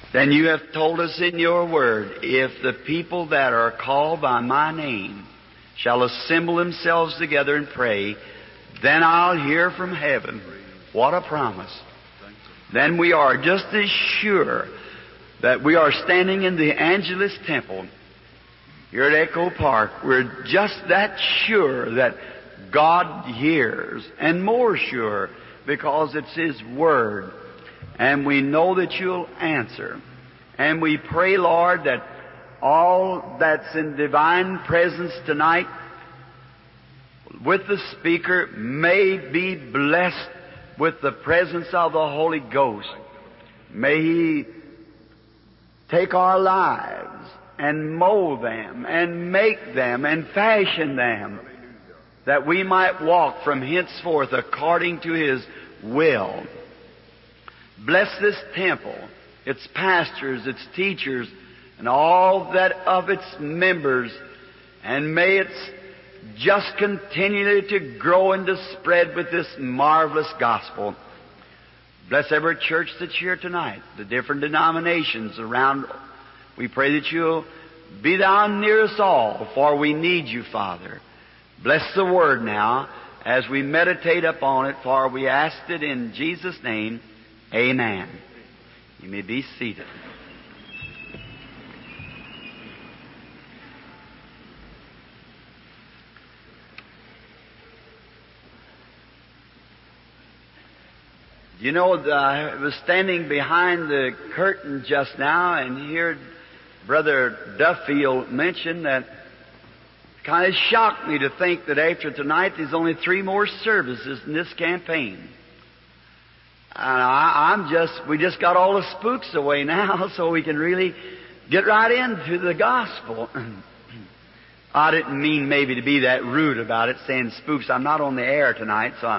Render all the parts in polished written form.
Then you have told us in your word, if the people that are called by my name shall assemble themselves together and pray, then I'll hear from heaven. What a promise. Then we are just as sure that we are standing in the Angelus Temple here at Echo Park. We're just that sure that God hears, and more sure because it's His Word. And we know that You'll answer. And we pray, Lord, that all that's in divine presence tonight with the speaker may be blessed with the presence of the Holy Ghost. May He take our lives and mold them and make them and fashion them that we might walk from henceforth according to His will. Bless this temple, its pastors, its teachers, and all that of its members, and may it just continually to grow and to spread with this marvelous gospel. Bless every church that's here tonight, the different denominations around. We pray that You'll be Thou near us all, for we need You, Father. Bless the Word now as we meditate upon it, for we asked it in Jesus' name. Amen. You may be seated. You know, I was standing behind the curtain just now and heard Brother Duffield mention that it kind of shocked me to think that after tonight there's only 3 more services in this campaign. And we just got all the spooks away now, so we can really get right into the gospel. I didn't mean maybe to be that rude about it, saying spooks. I'm not on the air tonight, so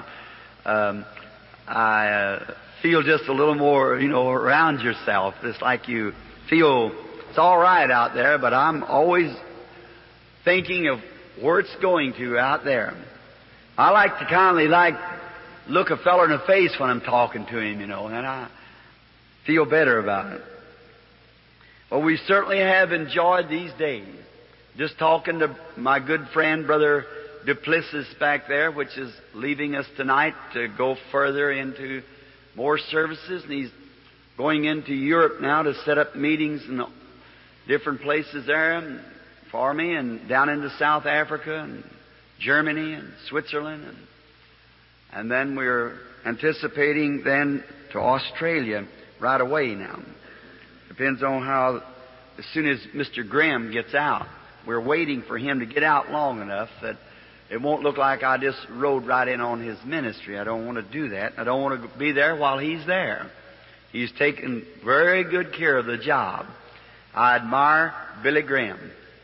I feel just a little more, around yourself. It's like you feel it's all right out there, but I'm always thinking of where it's going to out there. I like to kindly look a feller in the face when I'm talking to him, and I feel better about it. Well, we certainly have enjoyed these days. Just talking to my good friend, Brother Duplessis back there, which is leaving us tonight to go further into more services. And he's going into Europe now to set up meetings in different places there for me, and down into South Africa and Germany and Switzerland. And then we're anticipating then to Australia right away now. Depends on how, as soon as Mr. Graham gets out. We're waiting for him to get out long enough that it won't look like I just rode right in on his ministry. I don't want to do that. I don't want to be there while he's there. He's taken very good care of the job. I admire Billy Graham.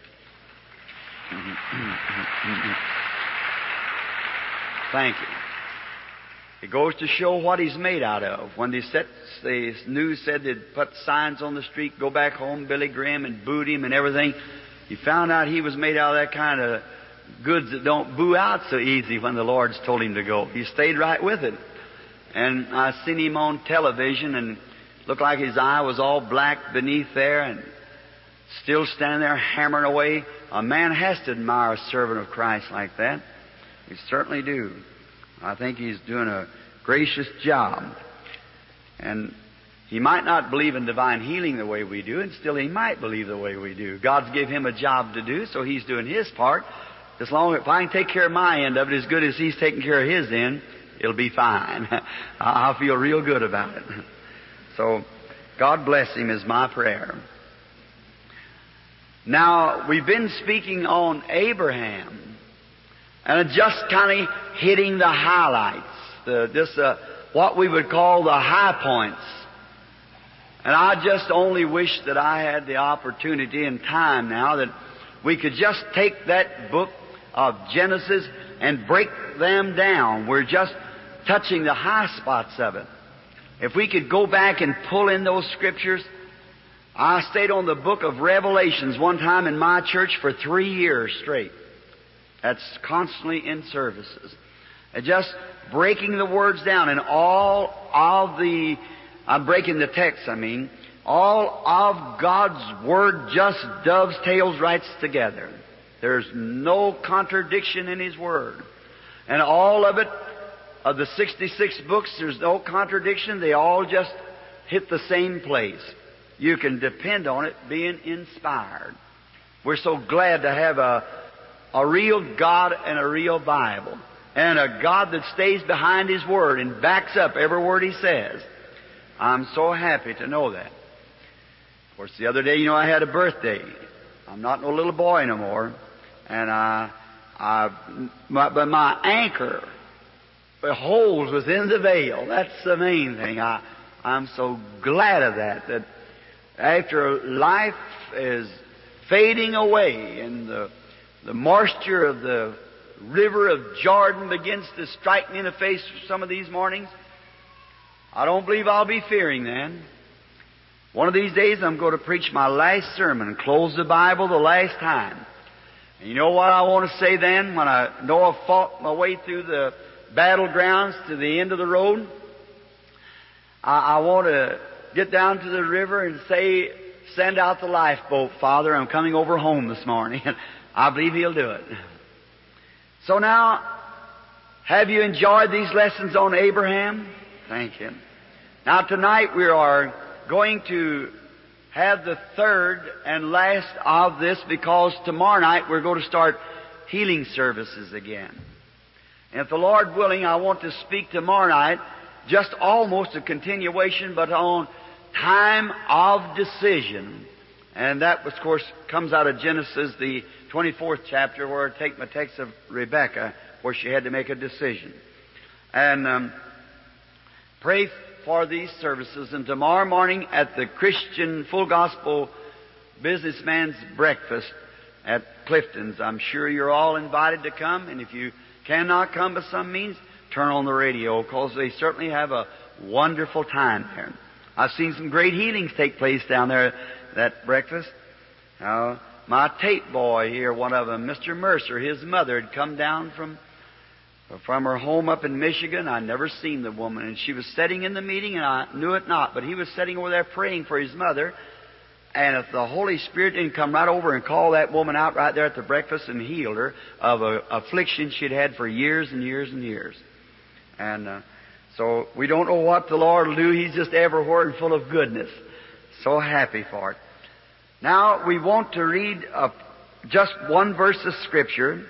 Thank you. It goes to show what he's made out of. When the news said they'd put signs on the street, go back home, Billy Graham, and booed him and everything, he found out he was made out of that kind of goods that don't boo out so easy when the Lord's told him to go. He stayed right with it. And I seen him on television, and looked like his eye was all black beneath there, and still standing there hammering away. A man has to admire a servant of Christ like that. We certainly do. I think he's doing a gracious job. And he might not believe in divine healing the way we do, and still he might believe the way we do. God's given him a job to do, so he's doing his part. As long as if I can take care of my end of it as good as he's taking care of his end, it'll be fine. I'll feel real good about it. So, God bless him is my prayer. Now, we've been speaking on Abraham, and just kind of hitting the highlights, what we would call the high points. And I just only wish that I had the opportunity and time now that we could just take that book of Genesis and break them down. We're just touching the high spots of it. If we could go back and pull in those scriptures. I stayed on the book of Revelations one time in my church for 3 years straight. That's constantly in services. And just breaking the words down and all of I'm breaking the text, All of God's Word just dovetails right together. There's no contradiction in His Word. And all of it, of the 66 books, there's no contradiction. They all just hit the same place. You can depend on it being inspired. We're so glad to have a real God and a real Bible. And a God that stays behind His Word and backs up every word He says. I'm so happy to know that. Of course, the other day, I had a birthday. I'm not no little boy no more. And but my anchor holds within the veil. That's the main thing. I'm so glad of that after life is fading away and the moisture of the river of Jordan begins to strike me in the face some of these mornings, I don't believe I'll be fearing then. One of these days I'm going to preach my last sermon and close the Bible the last time. And you know what I want to say then when I know I've fought my way through the battlegrounds to the end of the road? I want to get down to the river and say, send out the lifeboat, Father. I'm coming over home this morning. I believe He'll do it. So now, have you enjoyed these lessons on Abraham? Thank you. Now tonight we are going to have the third and last of this, because tomorrow night we're going to start healing services again. And if the Lord willing, I want to speak tomorrow night just almost a continuation, but on time of decision. And that, of course, comes out of Genesis, the 24th chapter, where I take my text of Rebekah, where she had to make a decision. And pray for these services. And tomorrow morning at the Christian Full Gospel Businessman's Breakfast at Clifton's, I'm sure you're all invited to come. And if you cannot come by some means, turn on the radio, because they certainly have a wonderful time there. I've seen some great healings take place down there at that breakfast. My tape boy here, one of them, Mr. Mercer, his mother had come down from her home up in Michigan. I'd never seen the woman, and she was sitting in the meeting, and I knew it not, but he was sitting over there praying for his mother. And if the Holy Spirit didn't come right over and call that woman out right there at the breakfast and healed her of an affliction she'd had for years and years and years. And so we don't know what the Lord will do. He's just everywhere and full of goodness. So happy for it. Now we want to read just one verse of Scripture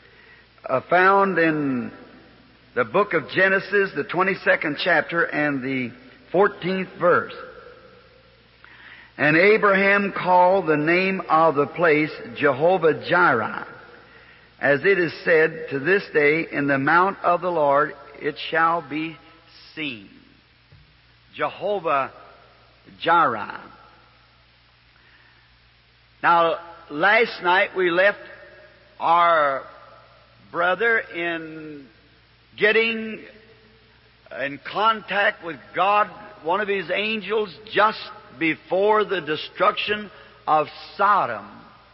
found in the book of Genesis, the 22nd chapter and the 14th verse. And Abraham called the name of the place Jehovah-Jireh, as it is said, to this day, in the mount of the Lord it shall be seen. Jehovah-Jireh. Now, last night we left our brother in getting in contact with God, one of His angels, just before the destruction of Sodom.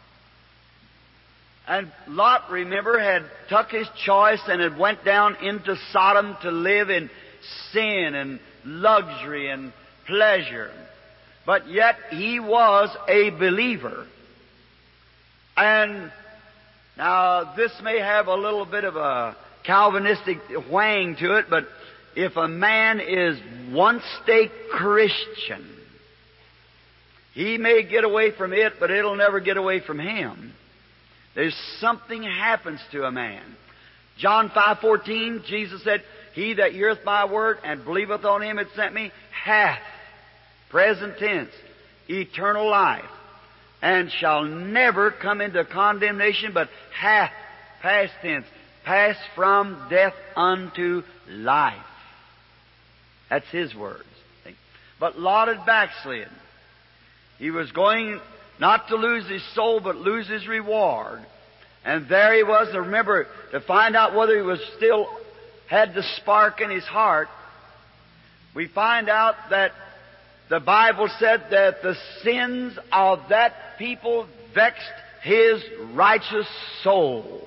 And Lot, remember, had took his choice and had went down into Sodom to live in sin and luxury and pleasure. But yet he was a believer. And now this may have a little bit of a Calvinistic wang to it, but if a man is once a Christian, he may get away from it, but it'll never get away from him. There's something happens to a man. John 5:14, Jesus said, He that heareth my word and believeth on Him that sent me hath, present tense, eternal life, and shall never come into condemnation, but hath, past tense, passed from death unto life. That's His words. But Lot had backslid. He was going not to lose his soul, but lose his reward. And there he was. And remember, to find out whether he was still had the spark in his heart, we find out that the Bible said that the sins of that people vexed his righteous soul.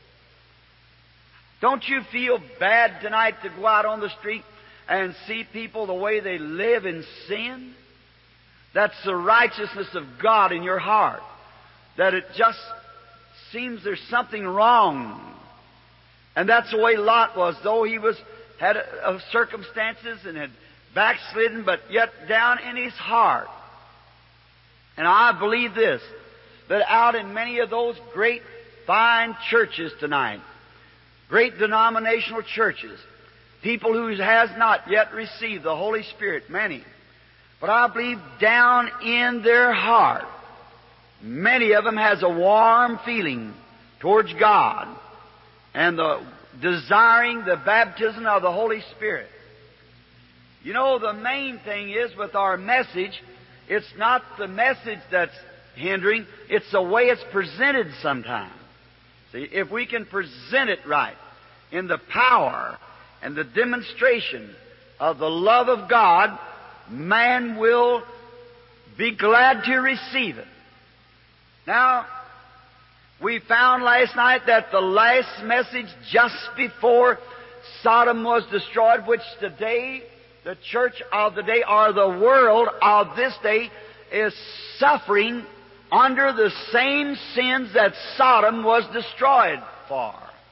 Don't you feel bad tonight to go out on the street and see people the way they live in sin? That's the righteousness of God in your heart. That it just seems there's something wrong. And that's the way Lot was, though he had circumstances and had backslidden, but yet down in his heart. And I believe this, that out in many of those great, fine churches tonight, great denominational churches, people who has not yet received the Holy Spirit, many, but I believe down in their heart, many of them has a warm feeling towards God and the desiring the baptism of the Holy Spirit. You know, the main thing is with our message, it's not the message that's hindering, it's the way it's presented sometimes. See, if we can present it right, in the power and the demonstration of the love of God, man will be glad to receive it. Now, we found last night that the last message just before Sodom was destroyed, which today, the church of the day, or the world of this day, is suffering under the same sins that Sodom was destroyed for.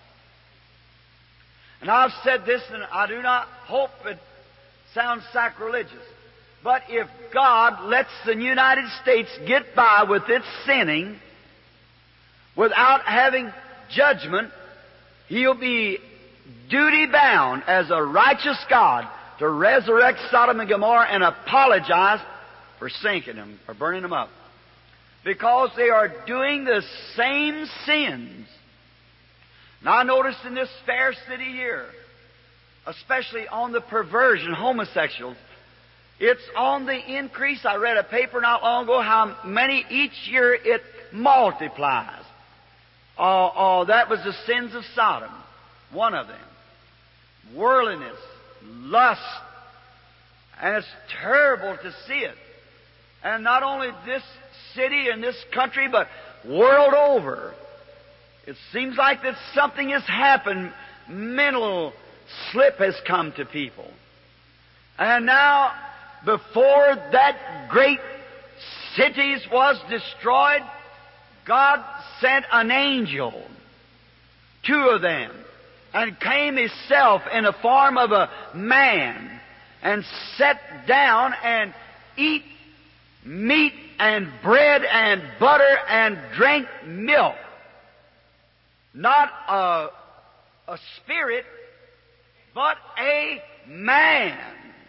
And I've said this, and I do not hope it sounds sacrilegious, but if God lets the United States get by with its sinning without having judgment, He'll be duty-bound as a righteous God to resurrect Sodom and Gomorrah and apologize for sinking them or burning them up. Because they are doing the same sins. Now I noticed in this fair city here, especially on the perversion, homosexuals, it's on the increase. I read a paper not long ago how many each year it multiplies. That was the sins of Sodom, one of them. Worldliness, lust, and it's terrible to see it. And not only this city and this country, but world over. It seems like that something has happened. Mental slip has come to people. And now, before that great cities was destroyed, God sent an angel, 2 of them, and came Himself in the form of a man, and sat down and eat meat and bread and butter and drank milk. Not a spirit, but a man.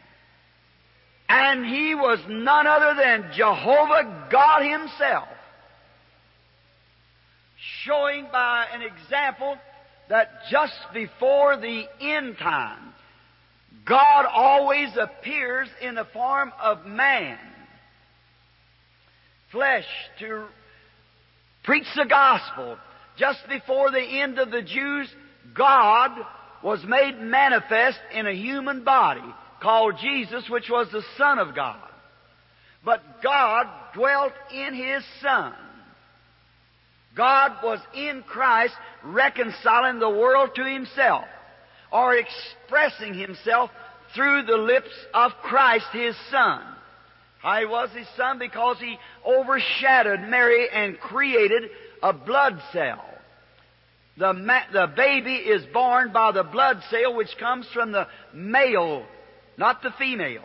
And He was none other than Jehovah God Himself, showing by an example that just before the end time, God always appears in the form of man, flesh, to preach the gospel. Just before the end of the Jews, God was made manifest in a human body called Jesus, which was the Son of God. But God dwelt in His Son. God was in Christ reconciling the world to Himself, or expressing Himself through the lips of Christ, His Son. How He was His Son? Because He overshadowed Mary and created a blood cell. The baby is born by the blood cell which comes from the male, not the female.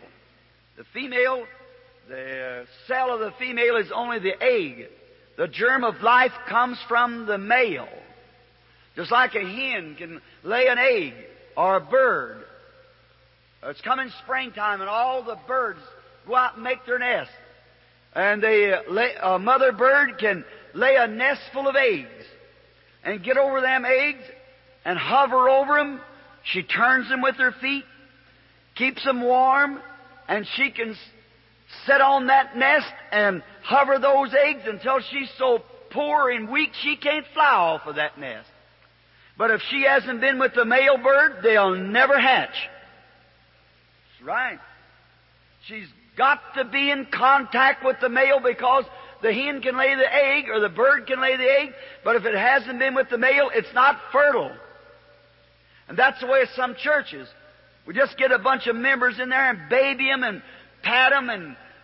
The cell of the female is only the egg. The germ of life comes from the male. Just like a hen can lay an egg, or a bird. It's coming springtime and all the birds go out and make their nest. And a mother bird can lay a nest full of eggs and get over them eggs and hover over them. She turns them with her feet, keeps them warm, and she can sit on that nest and hover those eggs until she's so poor and weak she can't fly off of that nest. But if she hasn't been with the male bird, they'll never hatch. That's right. She's got to be in contact with the male, because the hen can lay the egg, or the bird can lay the egg, but if it hasn't been with the male, it's not fertile. And that's the way of some churches. We just get a bunch of members in there and baby them and pat them and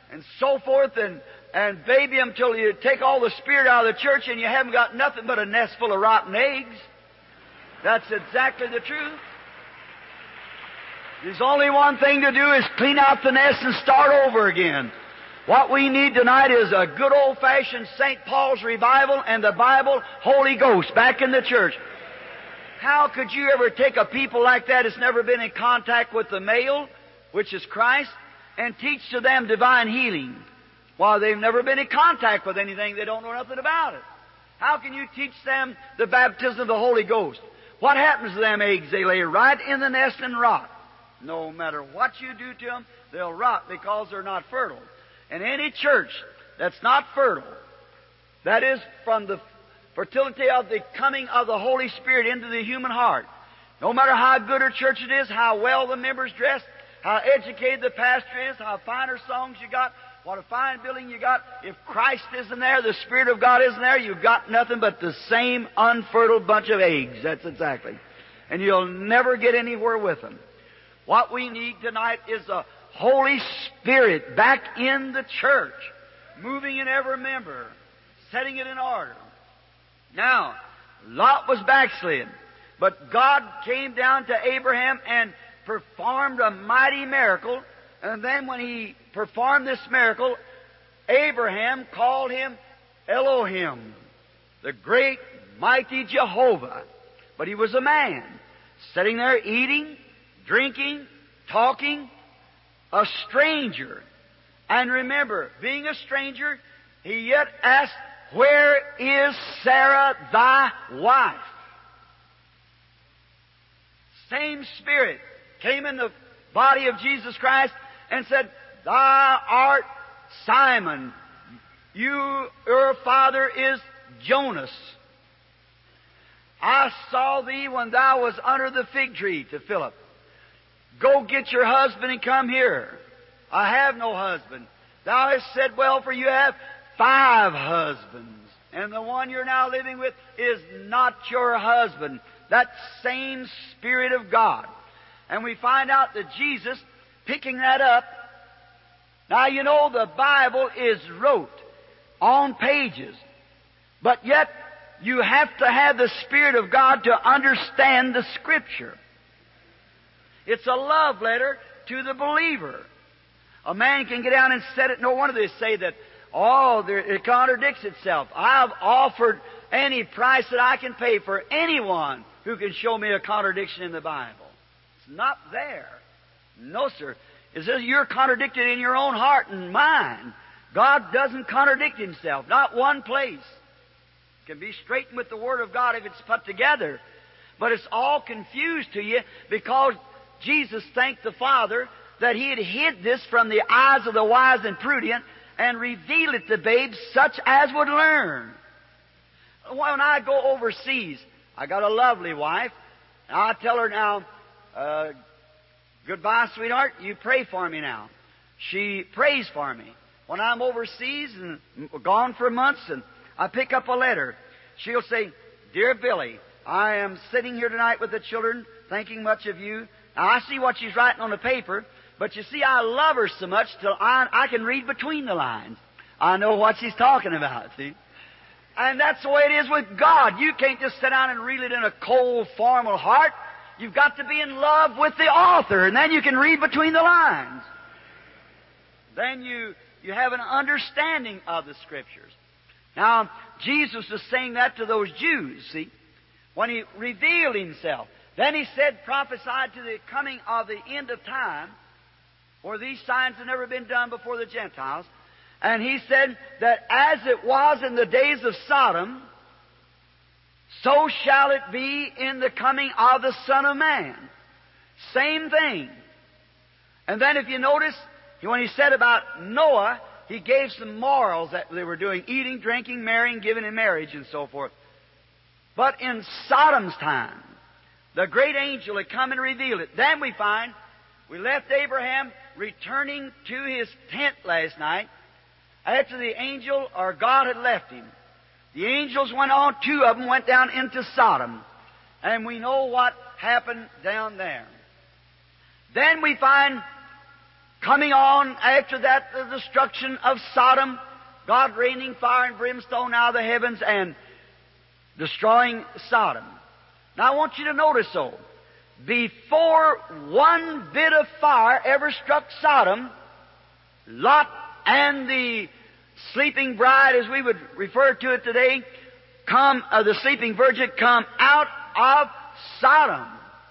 and so forth, and baby them till you take all the spirit out of the church and you haven't got nothing but a nest full of rotten eggs. That's exactly the truth. There's only one thing to do is clean out the nest and start over again. What we need tonight is a good old-fashioned St. Paul's revival and the Bible, Holy Ghost, back in the church. How could you ever take a people like that that's never been in contact with the male, which is Christ, and teach to them divine healing? While they've never been in contact with anything, they don't know nothing about it. How can you teach them the baptism of the Holy Ghost? What happens to them eggs? They lay right in the nest and rot. No matter what you do to them, they'll rot because they're not fertile. And any church that's not fertile, that is from the fertility of the coming of the Holy Spirit into the human heart, no matter how good a church it is, how well the members dress, how educated the pastor is, how finer songs you got, what a fine building you got, if Christ isn't there, the Spirit of God isn't there, you've got nothing but the same unfertile bunch of eggs. That's exactly. And you'll never get anywhere with them. What we need tonight is the Holy Spirit back in the church, moving in every member, setting it in order. Now, Lot was backslid, but God came down to Abraham and performed a mighty miracle. And then when He performed this miracle, Abraham called Him Elohim, the great, mighty Jehovah. But he was a man, sitting there eating, drinking, talking, a stranger. And remember, being a stranger, he yet asked, "Where is Sarah thy wife?" Same Spirit came in the body of Jesus Christ and said, "Thou art Simon. Your father is Jonas. I saw thee when thou was under the fig tree," to Philip. "Go get your husband and come here." "I have no husband." "Thou hast said well, for you have 5 husbands, and the one you're now living with is not your husband." That same Spirit of God. And we find out that Jesus, picking that up. Now, you know, the Bible is wrote on pages, but yet you have to have the Spirit of God to understand the Scripture. It's a love letter to the believer. A man can get down and set it. No wonder they say that, it contradicts itself. I've offered any price that I can pay for anyone who can show me a contradiction in the Bible. It's not there. No, sir. It says you're contradicted in your own heart and mind. God doesn't contradict Himself. Not one place. It can be straightened with the Word of God if it's put together. But it's all confused to you because Jesus thanked the Father that He had hid this from the eyes of the wise and prudent and revealed it to babes such as would learn. When I go overseas, I got a lovely wife, and I tell her now, "Goodbye, sweetheart, you pray for me now." She prays for me. When I'm overseas and gone for months and I pick up a letter, she'll say, "Dear Billy, I am sitting here tonight with the children, thinking much of you." Now, I see what she's writing on the paper, but you see, I love her so much till I can read between the lines. I know what she's talking about, see? And that's the way it is with God. You can't just sit down and read it in a cold, formal heart. You've got to be in love with the author, and then you can read between the lines. Then you have an understanding of the Scriptures. Now, Jesus was saying that to those Jews, see, when He revealed Himself. Then He said, prophesied to the coming of the end of time, for these signs have never been done before the Gentiles. And He said that as it was in the days of Sodom, so shall it be in the coming of the Son of Man. Same thing. And then if you notice, when He said about Noah, He gave some morals that they were doing, eating, drinking, marrying, giving in marriage, and so forth. But in Sodom's time, the great angel had come and revealed it. Then we find, we left Abraham returning to his tent last night, after the angel or God had left him. The angels went on, 2 of them went down into Sodom. And we know what happened down there. Then we find Coming on after that, the destruction of Sodom, God raining fire and brimstone out of the heavens and destroying Sodom. Now I want you to notice, though, before one bit of fire ever struck Sodom, Lot and the sleeping bride, as we would refer to it today, the sleeping virgin, come out of Sodom.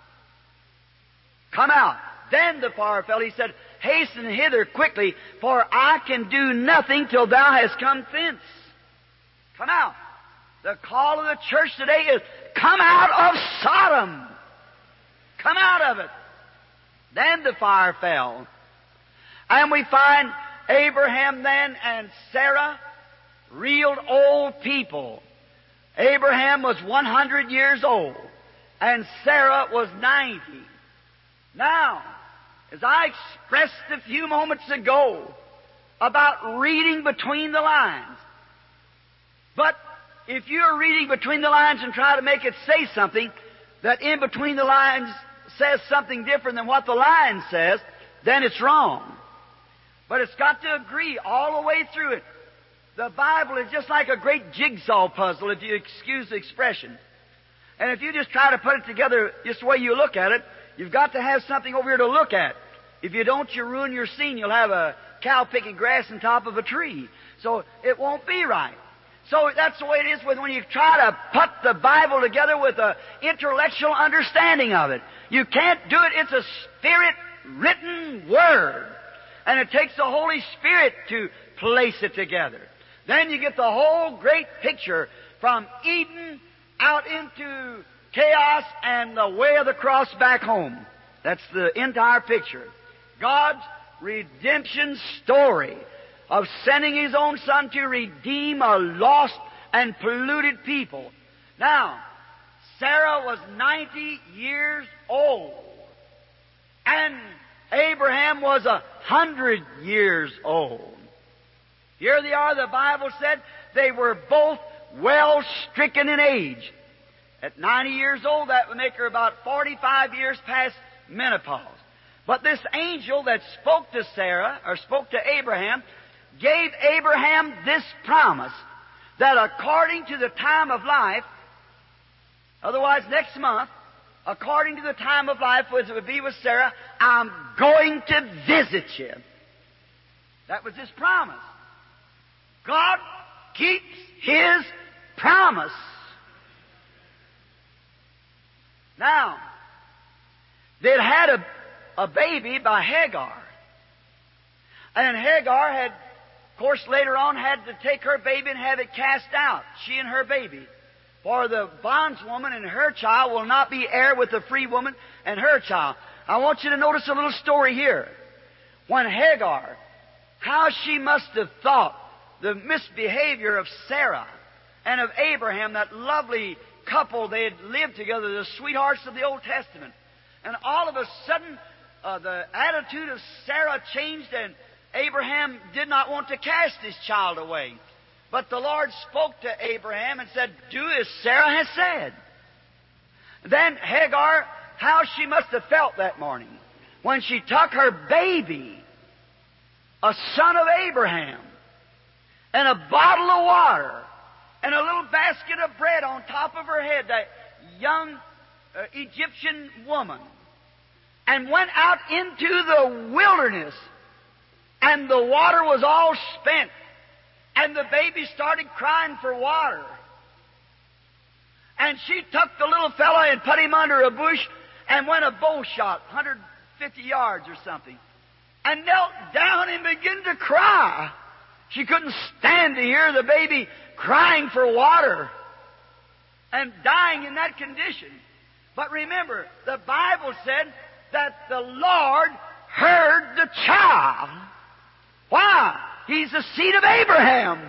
Come out. Then the fire fell. He said, Hasten hither quickly, for I can do nothing till thou hast come thence. Come out. The call of the church today is, come out of Sodom. Come out of it. Then the fire fell. And we find Abraham then and Sarah, real old people. Abraham was 100 years old, and Sarah was 90. Now, as I expressed a few moments ago about reading between the lines, but if you're reading between the lines and try to make it say something that in between the lines says something different than what the line says, then it's wrong. But it's got to agree all the way through it. The Bible is just like a great jigsaw puzzle, if you excuse the expression. And if you just try to put it together just the way you look at it, you've got to have something over here to look at. If you don't, you ruin your scene. You'll have a cow picking grass on top of a tree. So it won't be right. So that's the way it is when you try to put the Bible together with an intellectual understanding of it. You can't do it. It's a Spirit-written Word. And it takes the Holy Spirit to place it together. Then you get the whole great picture from Eden out into chaos and the way of the cross back home. That's the entire picture. God's redemption story of sending His own Son to redeem a lost and polluted people. Now, Sarah was 90 years old, and Abraham was 100 years old. Here they are, the Bible said, they were both well stricken in age. At 90 years old, that would make her about 45 years past menopause. But this angel that spoke to Sarah, or spoke to Abraham, gave Abraham this promise, that according to the time of life, otherwise next month, according to the time of life, as it would be with Sarah, I'm going to visit you. That was His promise. God keeps His promise. Now, they'd had a baby by Hagar. And Hagar had, of course, later on had to take her baby and have it cast out, she and her baby. For the bondswoman and her child will not be heir with the free woman and her child. I want you to notice a little story here. When Hagar, how she must have thought the misbehavior of Sarah and of Abraham, that lovely couple, they had lived together, the sweethearts of the Old Testament. And all of a sudden, the attitude of Sarah changed, and Abraham did not want to cast his child away. But the Lord spoke to Abraham and said, do as Sarah has said. Then Hagar, how she must have felt that morning when she took her baby, a son of Abraham, and a bottle of water, and a little basket of bread on top of her head, that young Egyptian woman, and went out into the wilderness, and the water was all spent, and the baby started crying for water. And she took the little fellow and put him under a bush and went a bow shot, 150 yards or something, and knelt down and began to cry. She couldn't stand to hear the baby crying for water and dying in that condition. But remember, the Bible said that the Lord heard the child. Why? He's the seed of Abraham.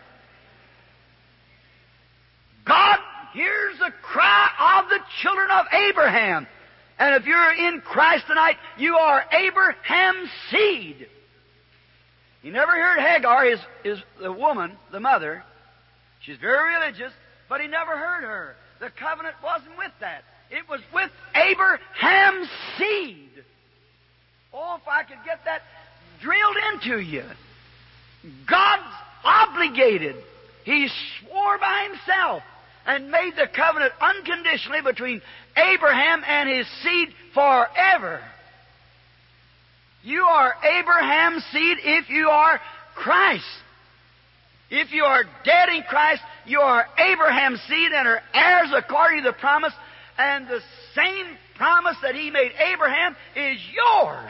God hears the cry of the children of Abraham. And if you're in Christ tonight, you are Abraham's seed. He never heard Hagar, is the woman, the mother. She's very religious, but he never heard her. The covenant wasn't with that. It was with Abraham's seed. Oh, if I could get that drilled into you. God's obligated. He swore by Himself and made the covenant unconditionally between Abraham and his seed forever. You are Abraham's seed if you are Christ. If you are dead in Christ, you are Abraham's seed and are heirs according to the promise, and the same promise that He made Abraham is yours.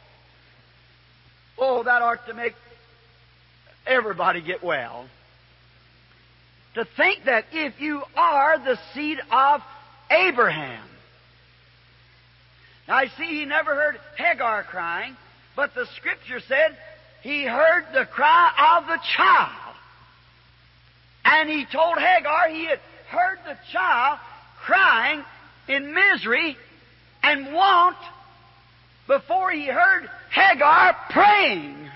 Oh, that ought to make everybody get well. To think that if you are the seed of Abraham. Now, I see He never heard Hagar crying, but the Scripture said He heard the cry of the child. And He told Hagar He had heard the child crying in misery and want before He heard Hagar praying.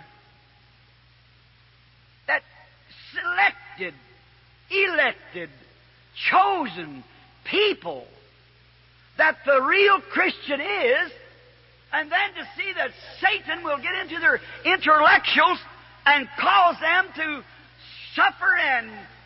That selected, elected, chosen people that the real Christian is, and then to see that Satan will get into their intellectuals and cause them to suffer and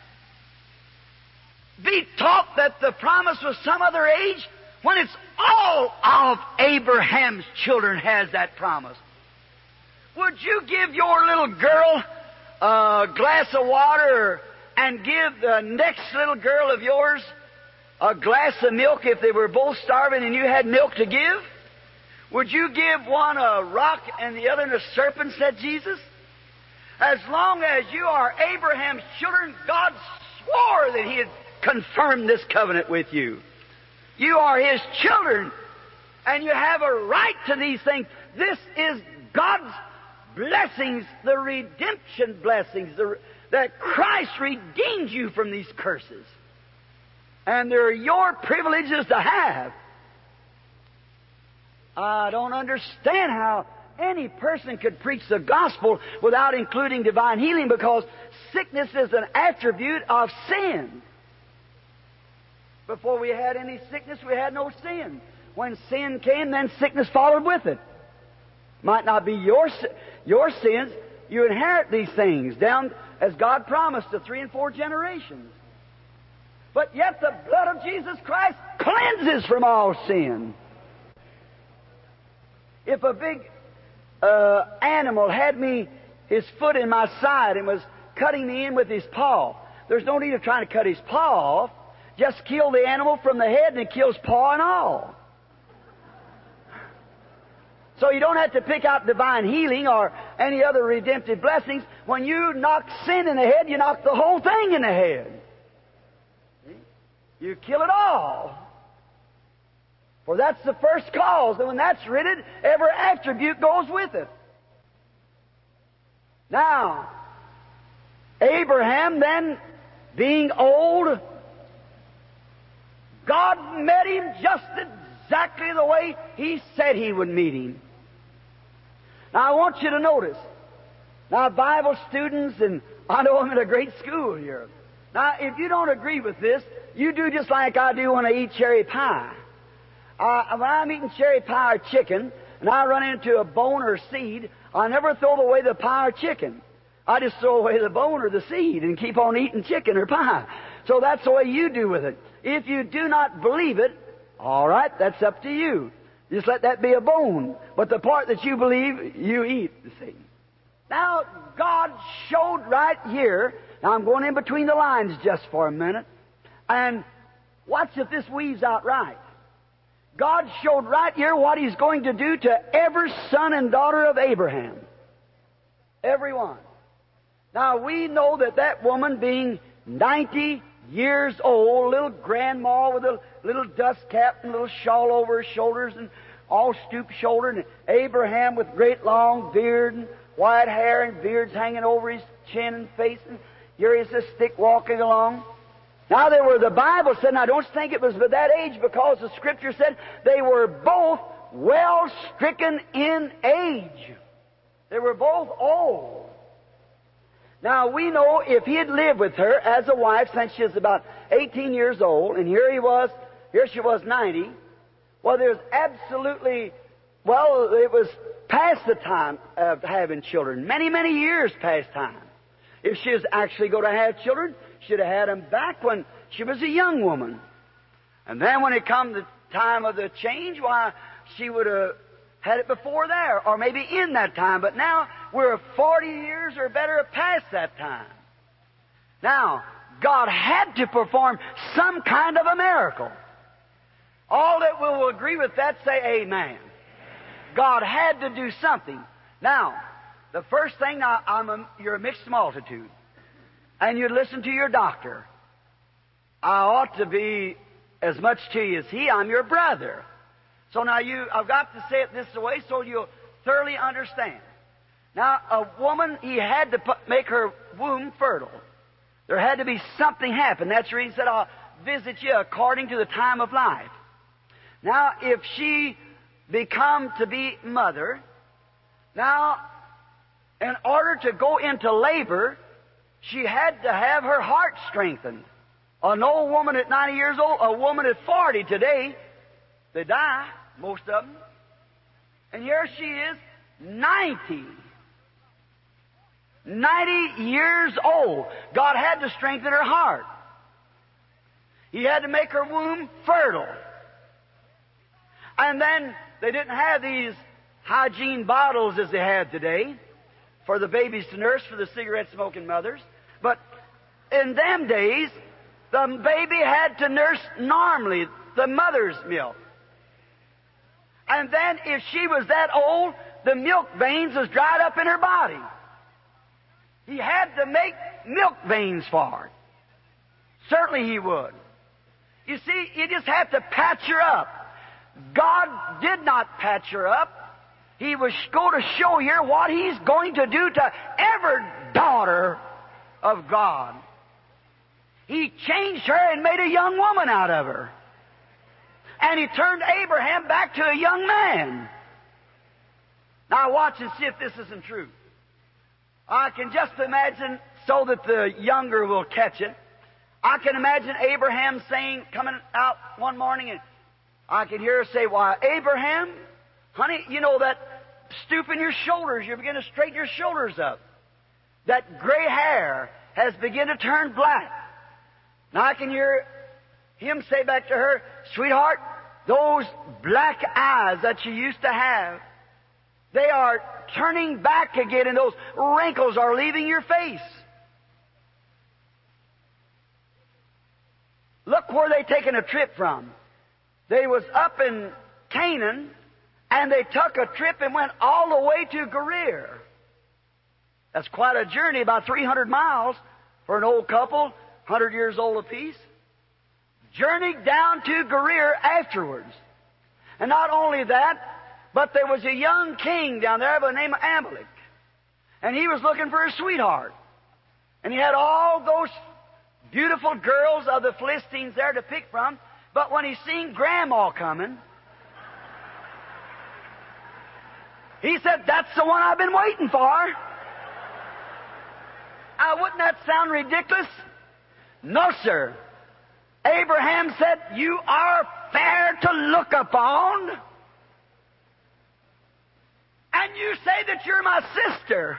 be taught that the promise was some other age, when it's all of Abraham's children has that promise. Would you give your little girl a glass of water and give the next little girl of yours a glass of milk if they were both starving and you had milk to give? Would you give one a rock and the other a serpent, said Jesus? As long as you are Abraham's children, God swore that He had confirmed this covenant with you. You are His children, and you have a right to these things. This is God's blessings, the redemption blessings, that Christ redeemed you from these curses. And they're your privileges to have. I don't understand how any person could preach the gospel without including divine healing, because sickness is an attribute of sin. Before we had any sickness, we had no sin. When sin came, then sickness followed with it. Might not be your sins. You inherit these things down, as God promised, to 3 and 4 generations. But yet the blood of Jesus Christ cleanses from all sin. If a big animal had his foot in my side and was cutting me in with his paw, there's no need of trying to cut his paw off. Just kill the animal from the head and it kills paw and all. So you don't have to pick out divine healing or any other redemptive blessings. When you knock sin in the head, you knock the whole thing in the head. You kill it all. For that's the first cause. And when that's ridded, every attribute goes with it. Now, Abraham then, being old, God met him just exactly the way He said He would meet him. Now, I want you to notice. Now, Bible students, and I know I'm in a great school here. Now, if you don't agree with this, you do just like I do when I eat cherry pie. When I'm eating cherry pie or chicken, and I run into a bone or seed, I never throw away the pie or chicken. I just throw away the bone or the seed and keep on eating chicken or pie. So that's the way you do with it. If you do not believe it, all right, that's up to you. Just let that be a bone. But the part that you believe, you eat, you see. Now, God showed right here. Now, I'm going in between the lines just for a minute. And watch if this weaves out right. God showed right here what He's going to do to every son and daughter of Abraham. Every one. Now, we know that woman being 90 years old, little grandma with a little dust cap and a little shawl over her shoulders and all stoop-shouldered, and Abraham with great long beard and white hair and beards hanging over his chin and face, and here he's a stick walking along. Now, the Bible said, now don't think it was by that age, because the Scripture said they were both well stricken in age. They were both old. Now, we know if he had lived with her as a wife since she was about 18 years old, and here she was 90, well, there's absolutely, it was past the time of having children, many, many years past time. If she was actually going to have children, she'd have had them back when she was a young woman. And then when it come the time of the change, why, she would have had it before there, or maybe in that time. But now we're 40 years or better past that time. Now, God had to perform some kind of a miracle. All that will agree with that say amen. God had to do something. Now, the first thing, you're a mixed multitude, and you listen to your doctor. I ought to be as much to you as he. I'm your brother. So now I've got to say it this way so you'll thoroughly understand. Now, a woman, he had to make her womb fertile. There had to be something happen. That's the reason he said, I'll visit you according to the time of life. Now, if she become to be mother, now, in order to go into labor, she had to have her heart strengthened. An old woman at 90 years old, a woman at 40 today, they die, most of them. And here she is, 90. 90 years old. God had to strengthen her heart. He had to make her womb fertile. And then they didn't have these hygiene bottles as they have today for the babies to nurse for the cigarette-smoking mothers. But in them days, the baby had to nurse normally, the mother's milk. And then if she was that old, the milk veins was dried up in her body. He had to make milk veins for her. Certainly he would. You see, you just have to patch her up. God did not patch her up. He was going to show here what He's going to do to every daughter of God. He changed her and made a young woman out of her. And He turned Abraham back to a young man. Now watch and see if this isn't true. I can just imagine, so that the younger will catch it, I can imagine Abraham coming out one morning, and I can hear her say, "Why, Abraham, honey, you know that stooping your shoulders, you're beginning to straighten your shoulders up. That gray hair has begun to turn black." Now I can hear him say back to her, "Sweetheart, those black eyes that you used to have, they are turning back again, and those wrinkles are leaving your face. Look where they taken a trip from. They was up in Canaan, and they took a trip and went all the way to Gerar. That's quite a journey, about 300 miles for an old couple, 100 years old apiece. Journeyed down to Gerar afterwards. And not only that, but there was a young king down there by the name of Amalek. And he was looking for a sweetheart. And he had all those beautiful girls of the Philistines there to pick from. But when he seen Grandma coming, he said, "That's the one I've been waiting for." Wouldn't that sound ridiculous? No, sir. Abraham said, "You are fair to look upon. And you say that you're my sister.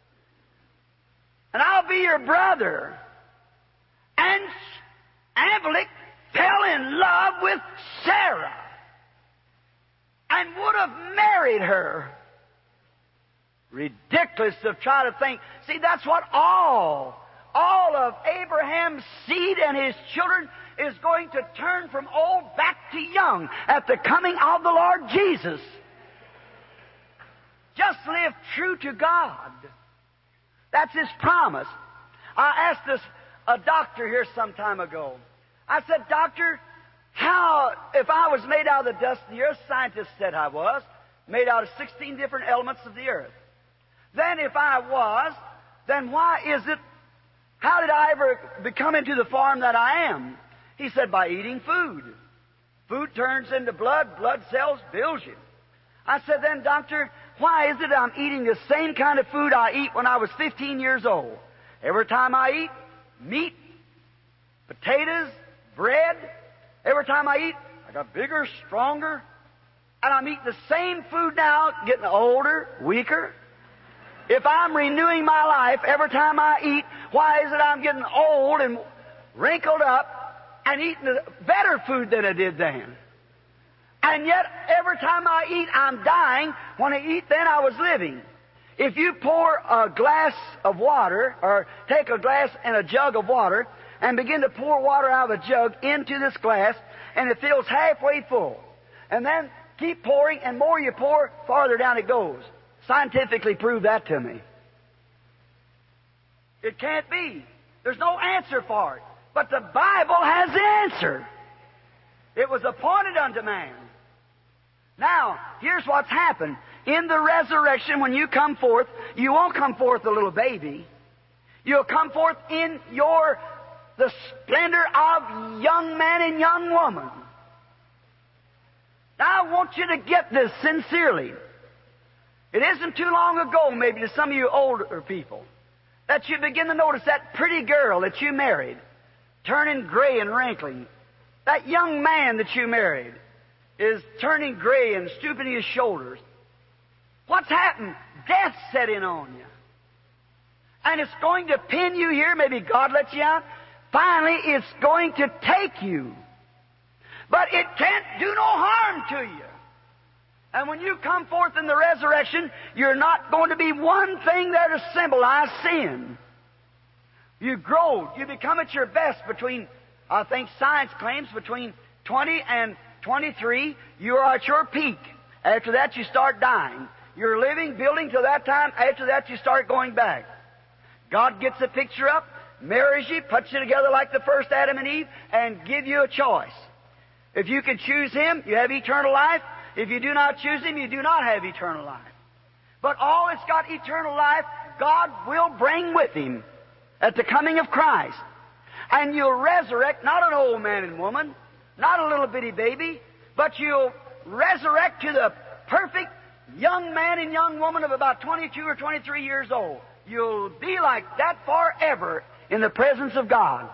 And I'll be your brother." And Amalek fell in love with Sarah and would have married her. Ridiculous to try to think. See, that's what all of Abraham's seed and his children is going to turn from old back to young at the coming of the Lord Jesus. Just live true to God. That's His promise. I asked a doctor here some time ago. I said, "Doctor, how, if I was made out of the dust of the earth," scientists said I was, made out of 16 different elements of the earth. "Then if I was, then why is it, how did I ever become into the form that I am?" He said, "By eating food. Food turns into blood, blood cells builds you." I said, "Then, doctor, why is it I'm eating the same kind of food I eat when I was 15 years old? Every time I eat meat, potatoes, bread, every time I eat, I got bigger, stronger. And I'm eating the same food now, getting older, weaker. If I'm renewing my life every time I eat, why is it I'm getting old and wrinkled up and eating better food than I did then? And yet, every time I eat, I'm dying. When I eat, then I was living. If you pour a glass of water, or take a glass and a jug of water, and begin to pour water out of a jug into this glass, and it fills halfway full, and then keep pouring, and more you pour, farther down it goes. Scientifically prove that to me. It can't be. There's no answer for it. But the Bible has the answer. It was appointed unto man. Now, here's what's happened. In the resurrection, when you come forth, you won't come forth a little baby. You'll come forth in the splendor of young man and young woman. Now, I want you to get this sincerely. It isn't too long ago, maybe to some of you older people, that you begin to notice that pretty girl that you married turning gray and wrinkling. That young man that you married is turning gray and stooping his shoulders. What's happened? Death set in on you. And it's going to pin you here. Maybe God lets you out. Finally, it's going to take you. But it can't do no harm to you. And when you come forth in the resurrection, you're not going to be one thing there to symbolize sin. You grow. You become at your best between, I think science claims, between 20 and 23, you are at your peak. After that, you start dying. You're living, building till that time. After that, you start going back. God gets the picture up, marries you, puts you together like the first Adam and Eve, and give you a choice. If you can choose Him, you have eternal life. If you do not choose Him, you do not have eternal life. But all that's got eternal life, God will bring with Him at the coming of Christ. And you'll resurrect not an old man and woman, not a little bitty baby, but you'll resurrect to the perfect young man and young woman of about 22 or 23 years old. You'll be like that forever in the presence of God.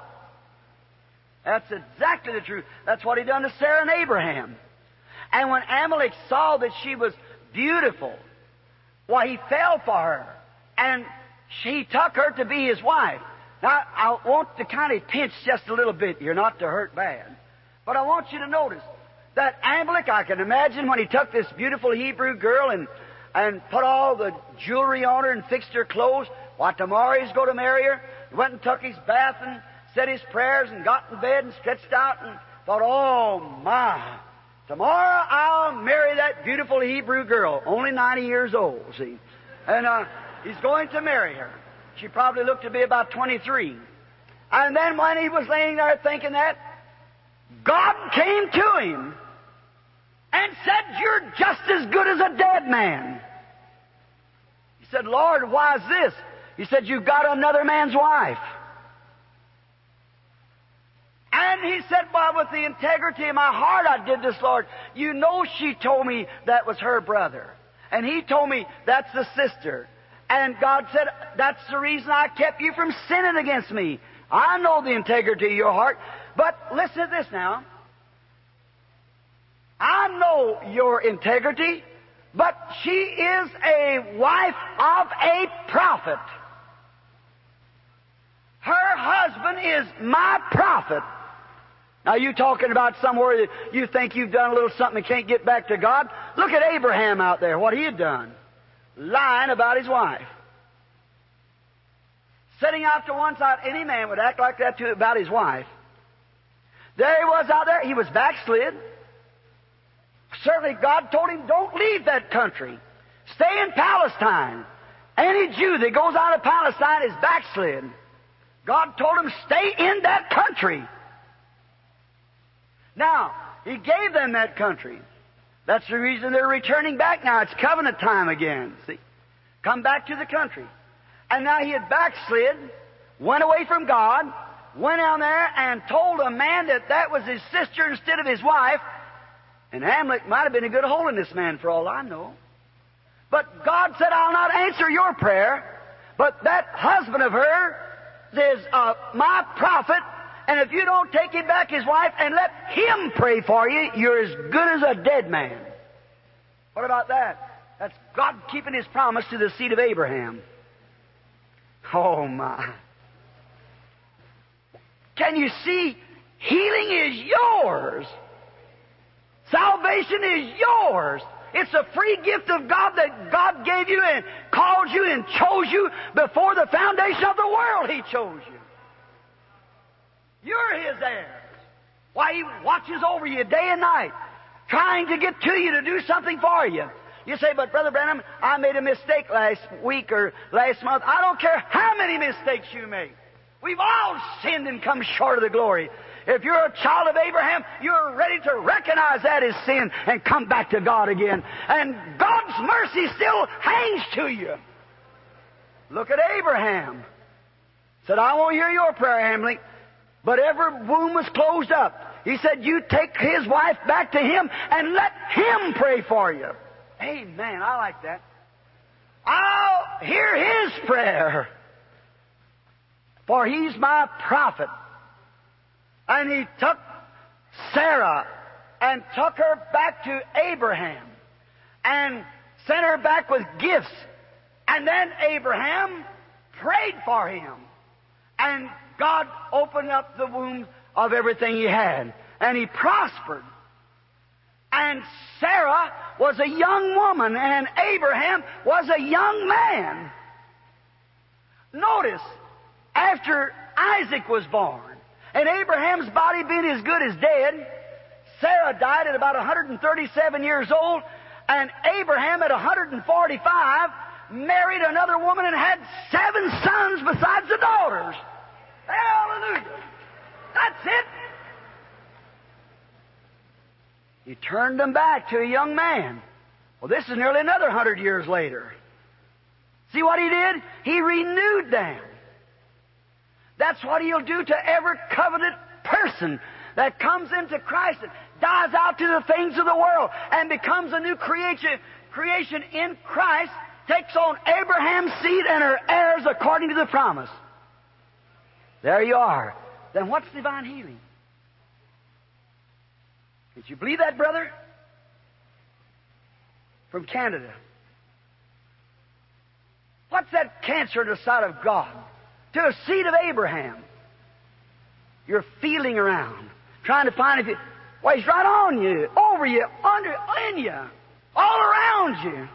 That's exactly the truth. That's what He done to Sarah and Abraham. And when Amalek saw that she was beautiful, why, he fell for her. And he took her to be his wife. Now, I want to kind of pinch just a little bit here, not to hurt bad. But I want you to notice that Amalek, I can imagine when he took this beautiful Hebrew girl and put all the jewelry on her and fixed her clothes, why, tomorrow he's going to marry her. He went and took his bath and said his prayers and got in bed and stretched out and thought, oh my, tomorrow I'll marry that beautiful Hebrew girl, only 90 years old, see. And he's going to marry her. She probably looked to be about 23. And then when he was laying there thinking that, God came to him and said, you're just as good as a dead man. He said, Lord, why is this? He said, you've got another man's wife. And he said, well, with the integrity of my heart I did this, Lord. You know she told me that was her brother. And he told me that's the sister. And God said, that's the reason I kept you from sinning against me. I know the integrity of your heart. But listen to this now. I know your integrity, but she is a wife of a prophet. Her husband is my prophet. Now, you talking about somewhere that you think you've done a little something and can't get back to God? Look at Abraham out there, what he had done. Lying about his wife. Setting out to one side, any man would act like that too about his wife. There he was out there, he was backslid. Certainly God told him, don't leave that country. Stay in Palestine. Any Jew that goes out of Palestine is backslid. God told him, stay in that country. Now, He gave them that country. That's the reason they're returning back now. It's covenant time again. See? Come back to the country. And now he had backslid, went away from God, went down there and told a man that that was his sister instead of his wife. And Amalek might have been a good holiness man for all I know. But God said, I'll not answer your prayer, but that husband of hers is my prophet, and if you don't take him back his wife and let him pray for you, you're as good as a dead man. What about that? That's God keeping His promise to the seed of Abraham. Oh, my. Can you see? Healing is yours. Salvation is yours. It's a free gift of God that God gave you and called you and chose you before the foundation of the world. He chose you. You're His heirs. Why, He watches over you day and night, trying to get to you to do something for you. You say, but Brother Branham, I made a mistake last week or last month. I don't care how many mistakes you make. We've all sinned and come short of the glory. If you're a child of Abraham, you're ready to recognize that as sin and come back to God again. And God's mercy still hangs to you. Look at Abraham. Said, I won't hear your prayer, Hamlet. But every womb was closed up. He said, you take his wife back to him and let him pray for you. Amen. I like that. I'll hear his prayer. For he's my prophet. And he took Sarah and took her back to Abraham and sent her back with gifts. And then Abraham prayed for him. And God opened up the womb of everything he had. And he prospered. And Sarah was a young woman and Abraham was a young man. Notice, after Isaac was born, and Abraham's body being as good as dead, Sarah died at about 137 years old, and Abraham at 145 married another woman and had 7 sons besides the daughters. Hallelujah! That's it. He turned them back to a young man. Well, this is nearly another 100 years later. See what he did? He renewed them. That's what He'll do to every covenant person that comes into Christ and dies out to the things of the world and becomes a new creation in Christ, takes on Abraham's seed and her heirs according to the promise. There you are. Then what's divine healing? Did you believe that, brother? From Canada. What's that cancer in the side of God? To a seed of Abraham. You're feeling around, trying to find if you... Well, He's right on you, over you, under, in you, all around you.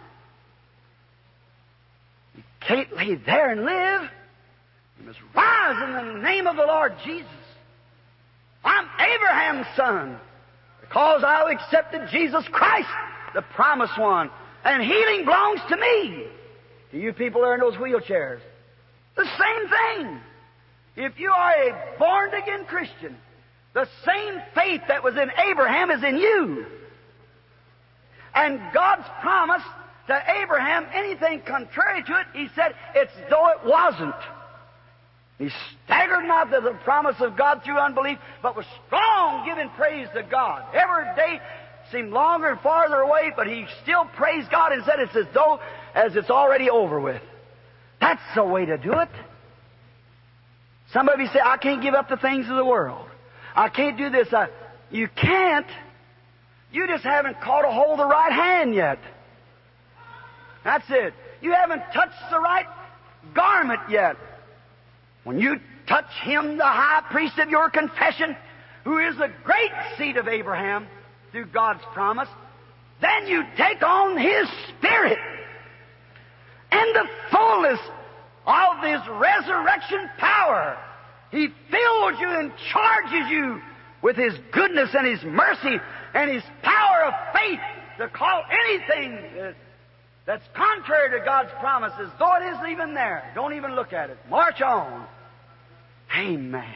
You can't lay there and live. You must rise in the name of the Lord Jesus. I'm Abraham's son, because I have accepted Jesus Christ, the promised one, and healing belongs to me. To you people that are in those wheelchairs, the same thing. If you are a born-again Christian, the same faith that was in Abraham is in you. And God's promise to Abraham, anything contrary to it, He said, it's though it wasn't. He staggered not to the promise of God through unbelief, but was strong, giving praise to God. Every day seemed longer and farther away, but he still praised God and said it's as though as it's already over with. That's the way to do it. Some of you say, I can't give up the things of the world. I can't do this. You can't. You just haven't caught a hold of the right hand yet. That's it. You haven't touched the right garment yet. When you touch Him, the high priest of your confession, who is the great seed of Abraham through God's promise, then you take on His Spirit and the fullness of His resurrection power. He fills you and charges you with His goodness and His mercy and His power of faith to call anything that's contrary to God's promises, though it isn't even there. Don't even look at it. March on. Amen.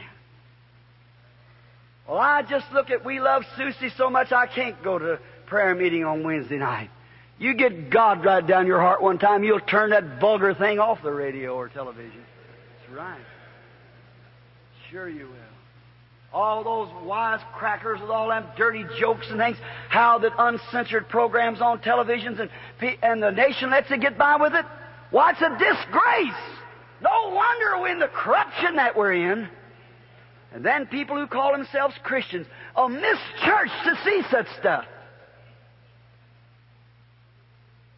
Well, I just look at We Love Susie so much I can't go to prayer meeting on Wednesday night. You get God right down your heart one time, you'll turn that vulgar thing off the radio or television. That's right. Sure you will. All those wisecrackers with all them dirty jokes and things, how that uncensored programs on televisions and the nation lets it get by with it. Why, it's a disgrace. No wonder we're in the corruption that we're in. And then people who call themselves Christians miss church to see such stuff.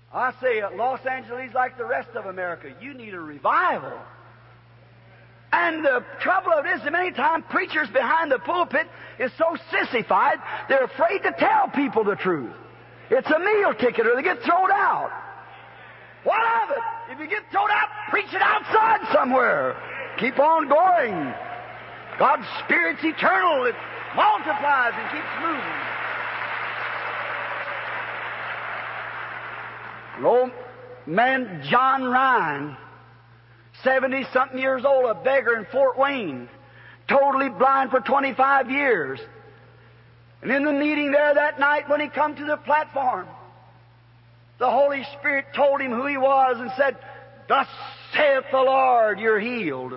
I say Los Angeles, like the rest of America, you need a revival. And the trouble of it is that many times preachers behind the pulpit is so sissified, they're afraid to tell people the truth. It's a meal ticket or they get thrown out. What of it? If you get thrown out, preach it outside somewhere. Keep on going. God's Spirit's eternal. It multiplies and keeps moving. An old man, John Ryan, 70-something years old, a beggar in Fort Wayne, totally blind for 25 years. And in the meeting there that night when he come to the platform, the Holy Spirit told him who he was and said, "Thus saith the Lord, you're healed."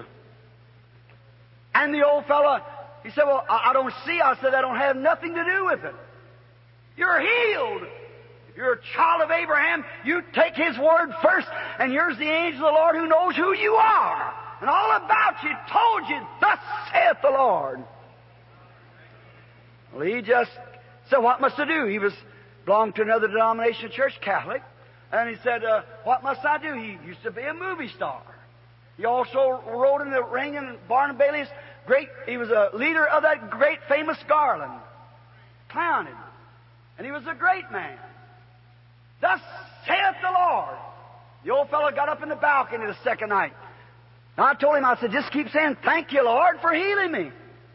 And the old fellow, he said, "Well, I don't see." I said, "That don't have nothing to do with it. You're healed. If you're a child of Abraham, you take His word first, and here's the angel of the Lord who knows who you are. And all about you, told you, thus saith the Lord." Well, he just said, "What must I do?" He belonged to another denomination church, Catholic. And he said, "What must I do?" He used to be a movie star. He also rode in the ring in Barnum Bailey's he was a leader of that great famous Garland, clowning. And he was a great man. "Thus saith the Lord." The old fellow got up in the balcony the second night. And I told him, I said, "Just keep saying, 'Thank you, Lord, for healing me.'"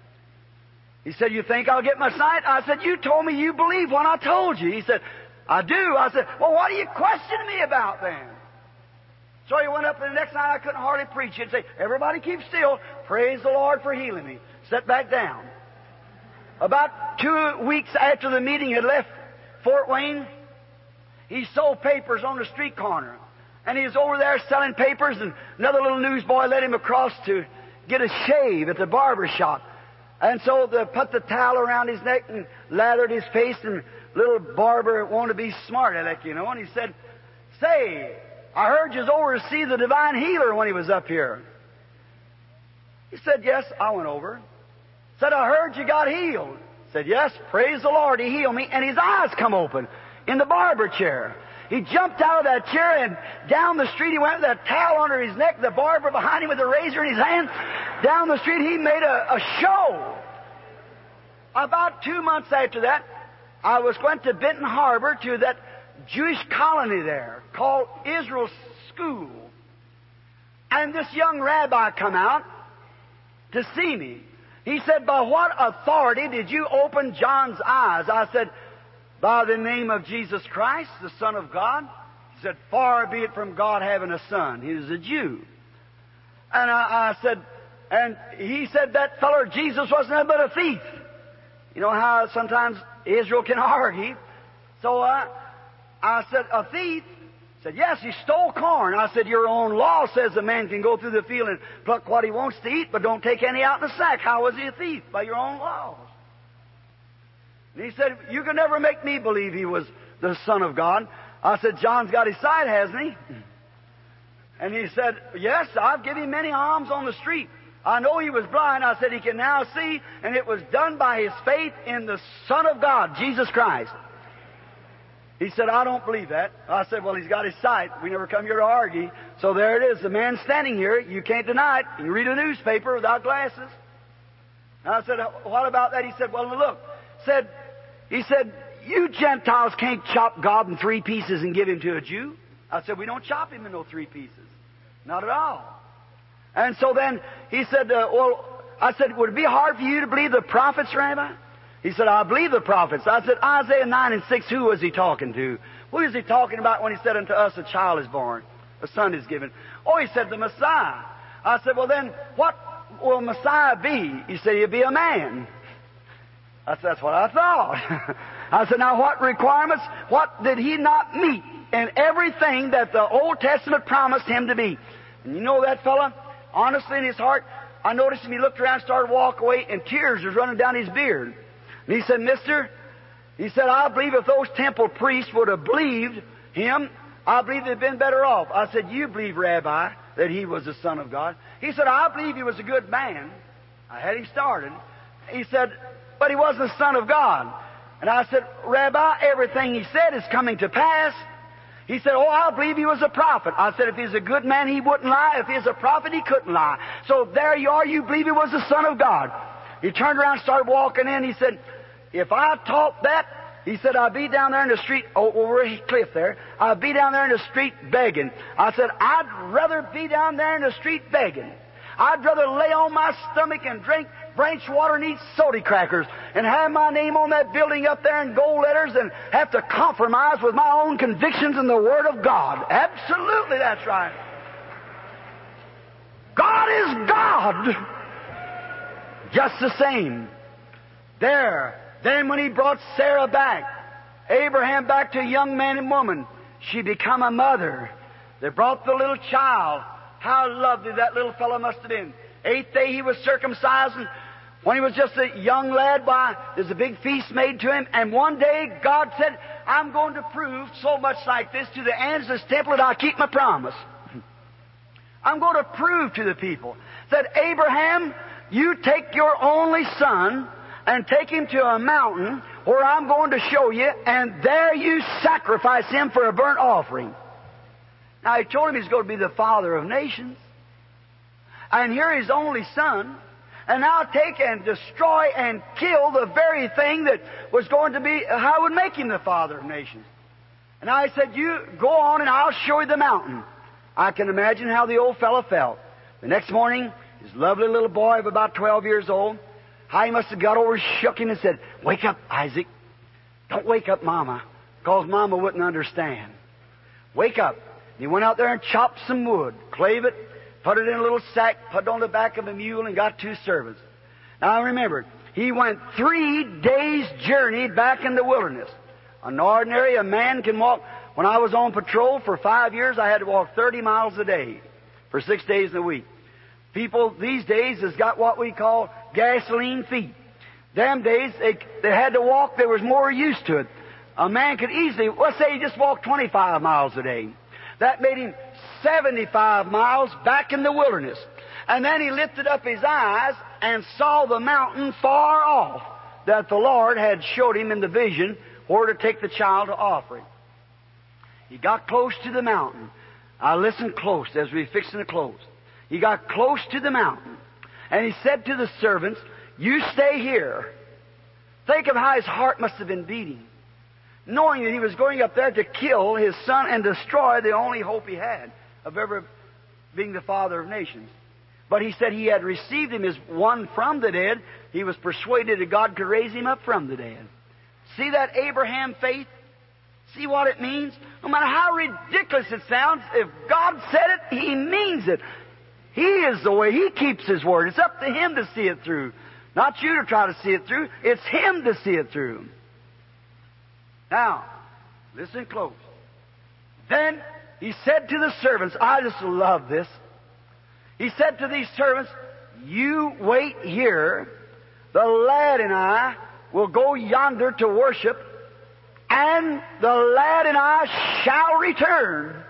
He said, "You think I'll get my sight?" I said, "You told me you believe what I told you." He said, "I do." I said, "Well, what are you questioning me about then?" So he went up, and the next night I couldn't hardly preach. He'd say, "Everybody keep still. Praise the Lord for healing me." Sit back down. About 2 weeks after the meeting had left Fort Wayne, he sold papers on the street corner. And he was over there selling papers, and another little newsboy led him across to get a shave at the barber shop. And so they put the towel around his neck and lathered his face, and little barber wanted to be smart aleck, you know. And he said, "Say, I heard you was over to see the divine healer when he was up here." He said, "Yes." I went over. Said, "I heard you got healed." Said, "Yes, praise the Lord, He healed me." And his eyes come open in the barber chair. He jumped out of that chair and down the street he went with that towel under his neck, the barber behind him with a razor in his hand. Down the street he made a show. About 2 months after that, I was going to Benton Harbor to that Jewish colony there called Israel School. And this young rabbi come out to see me. He said, "By what authority did you open John's eyes?" I said, "By the name of Jesus Christ, the Son of God." He said, "Far be it from God having a son." He was a Jew. And I said, and he said that feller Jesus wasn't nothing but a thief. You know how sometimes Israel can argue. So I said, "A thief?" He said, "Yes, he stole corn." I said, "Your own law says a man can go through the field and pluck what he wants to eat, but don't take any out in the sack. How was he a thief? By your own laws." And he said, "You can never make me believe he was the Son of God." I said, "John's got his sight, hasn't he?" And he said, "Yes, I've given him many alms on the street. I know he was blind." I said, "He can now see, and it was done by his faith in the Son of God, Jesus Christ." He said, "I don't believe that." I said, "Well, he's got his sight. We never come here to argue. So there it is. The man standing here, you can't deny it. You can read a newspaper without glasses." And I said, "What about that?" He said, "Well, look," he said, "You Gentiles can't chop God in 3 pieces and give him to a Jew." I said, "We don't chop him in no 3 pieces. Not at all." And so then he said, I said, "Would it be hard for you to believe the prophets, Rabbi?" He said, "I believe the prophets." I said, Isaiah 9:6, who was he talking to? Who is he talking about when he said, "Unto us a child is born, a son is given"? Oh, he said, "The Messiah." I said, "Well then, what will Messiah be?" He said, "He'll be a man." I said, "That's what I thought." I said, "Now what requirements, what did he not meet in everything that the Old Testament promised him to be?" And you know that fella, honestly in his heart, I noticed him, he looked around, started to walk away, and tears was running down his beard. And he said, "Mister," he said, "I believe if those temple priests would have believed him, I believe they'd been better off." I said, "You believe, Rabbi, that he was the Son of God?" He said, "I believe he was a good man." I had him started. He said, "But he wasn't the Son of God." And I said, "Rabbi, everything he said is coming to pass. He said, oh, I believe he was a prophet. I said, if he's a good man, he wouldn't lie. If he's a prophet, he couldn't lie. So there you are, you believe he was the Son of God. He turned around and started walking in. He said, if I taught that, he said, I'd be down there in the street, over a cliff there, I'd be down there in the street begging. I said, I'd rather be down there in the street begging. I'd rather lay on my stomach and drink branch water and eat soda crackers and have my name on that building up there in gold letters and have to compromise with my own convictions in the Word of God. Absolutely, that's right. God is God. Just the same. There. Then when He brought Sarah back, Abraham back to a young man and woman, she become a mother. They brought the little child. How lovely that little fellow must have been. 8th day he was circumcised, and when he was just a young lad, why, there's a big feast made to him, and one day God said, I'm going to prove so much like this to the ends of this temple that I'll keep my promise. I'm going to prove to the people that Abraham, you take your only son and take him to a mountain where I'm going to show you, and there you sacrifice him for a burnt offering. Now, He told him He's going to be the father of nations. And here His only son. And now take and destroy and kill the very thing that was going to be, how would make Him the father of nations. And I said, you go on and I'll show you the mountain. I can imagine how the old fellow felt. The next morning, his lovely little boy of about 12 years old, how he must have got over, shook him and said, wake up, Isaac. Don't wake up Mama, because Mama wouldn't understand. Wake up. He went out there and chopped some wood, clave it, put it in a little sack, put it on the back of a mule, and got 2 servants. Now remember, he went 3 days' journey back in the wilderness. A man can walk. When I was on patrol for 5 years, I had to walk 30 miles a day for 6 days a week. People these days has got what we call gasoline feet. Them days, they had to walk, they was more used to it. A man could easily, let's say he just walked 25 miles a day. That made him 75 miles back in the wilderness. And then he lifted up his eyes and saw the mountain far off that the Lord had showed him in the vision where to take the child to offering. He got close to the mountain. I listened close as we were fixing to close. He got close to the mountain. And he said to the servants, you stay here. Think of how his heart must have been beating, knowing that he was going up there to kill his son and destroy the only hope he had of ever being the father of nations. But he said he had received him as one from the dead. He was persuaded that God could raise him up from the dead. See that Abraham faith? See what it means? No matter how ridiculous it sounds, if God said it, He means it. He is the way. He keeps His word. It's up to Him to see it through. Not you to try to see it through. It's Him to see it through. Now, listen close. Then He said to the servants, I just love this. He said to these servants, you wait here. The lad and I will go yonder to worship, and the lad and I shall return.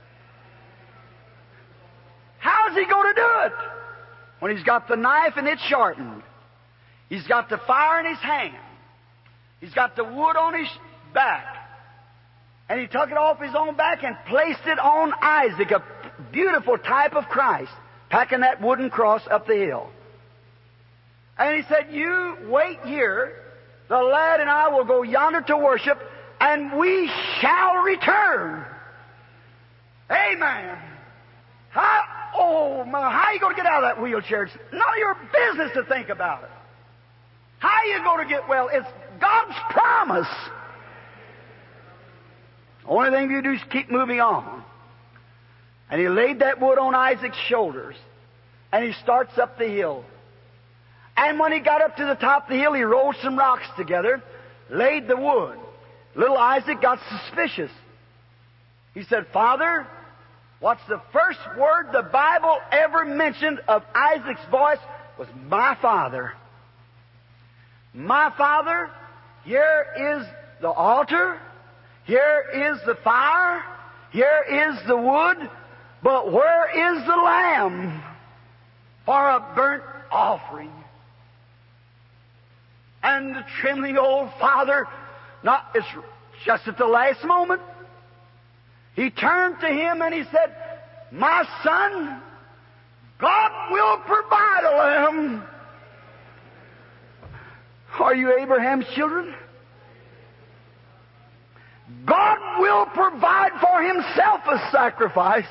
How's he going to do it? When he's got the knife and it's sharpened. He's got the fire in his hand. He's got the wood on his back. And he took it off his own back and placed it on Isaac, a beautiful type of Christ, packing that wooden cross up the hill. And he said, you wait here. The lad and I will go yonder to worship, and we shall return. Amen. How are you going to get out of that wheelchair? It's none of your business to think about it. How are you going to get well? It's God's promise. The only thing you do is keep moving on. And he laid that wood on Isaac's shoulders, and he starts up the hill. And when he got up to the top of the hill, he rolled some rocks together, laid the wood. Little Isaac got suspicious. He said, Father, what's the first word the Bible ever mentioned of Isaac's voice was my father. My father, here is the altar, here is the fire, here is the wood, but where is the lamb for a burnt offering? And the trembling old father, it's just at the last moment, He turned to him and he said, "My son, God will provide a lamb." Are you Abraham's children? God will provide for Himself a sacrifice.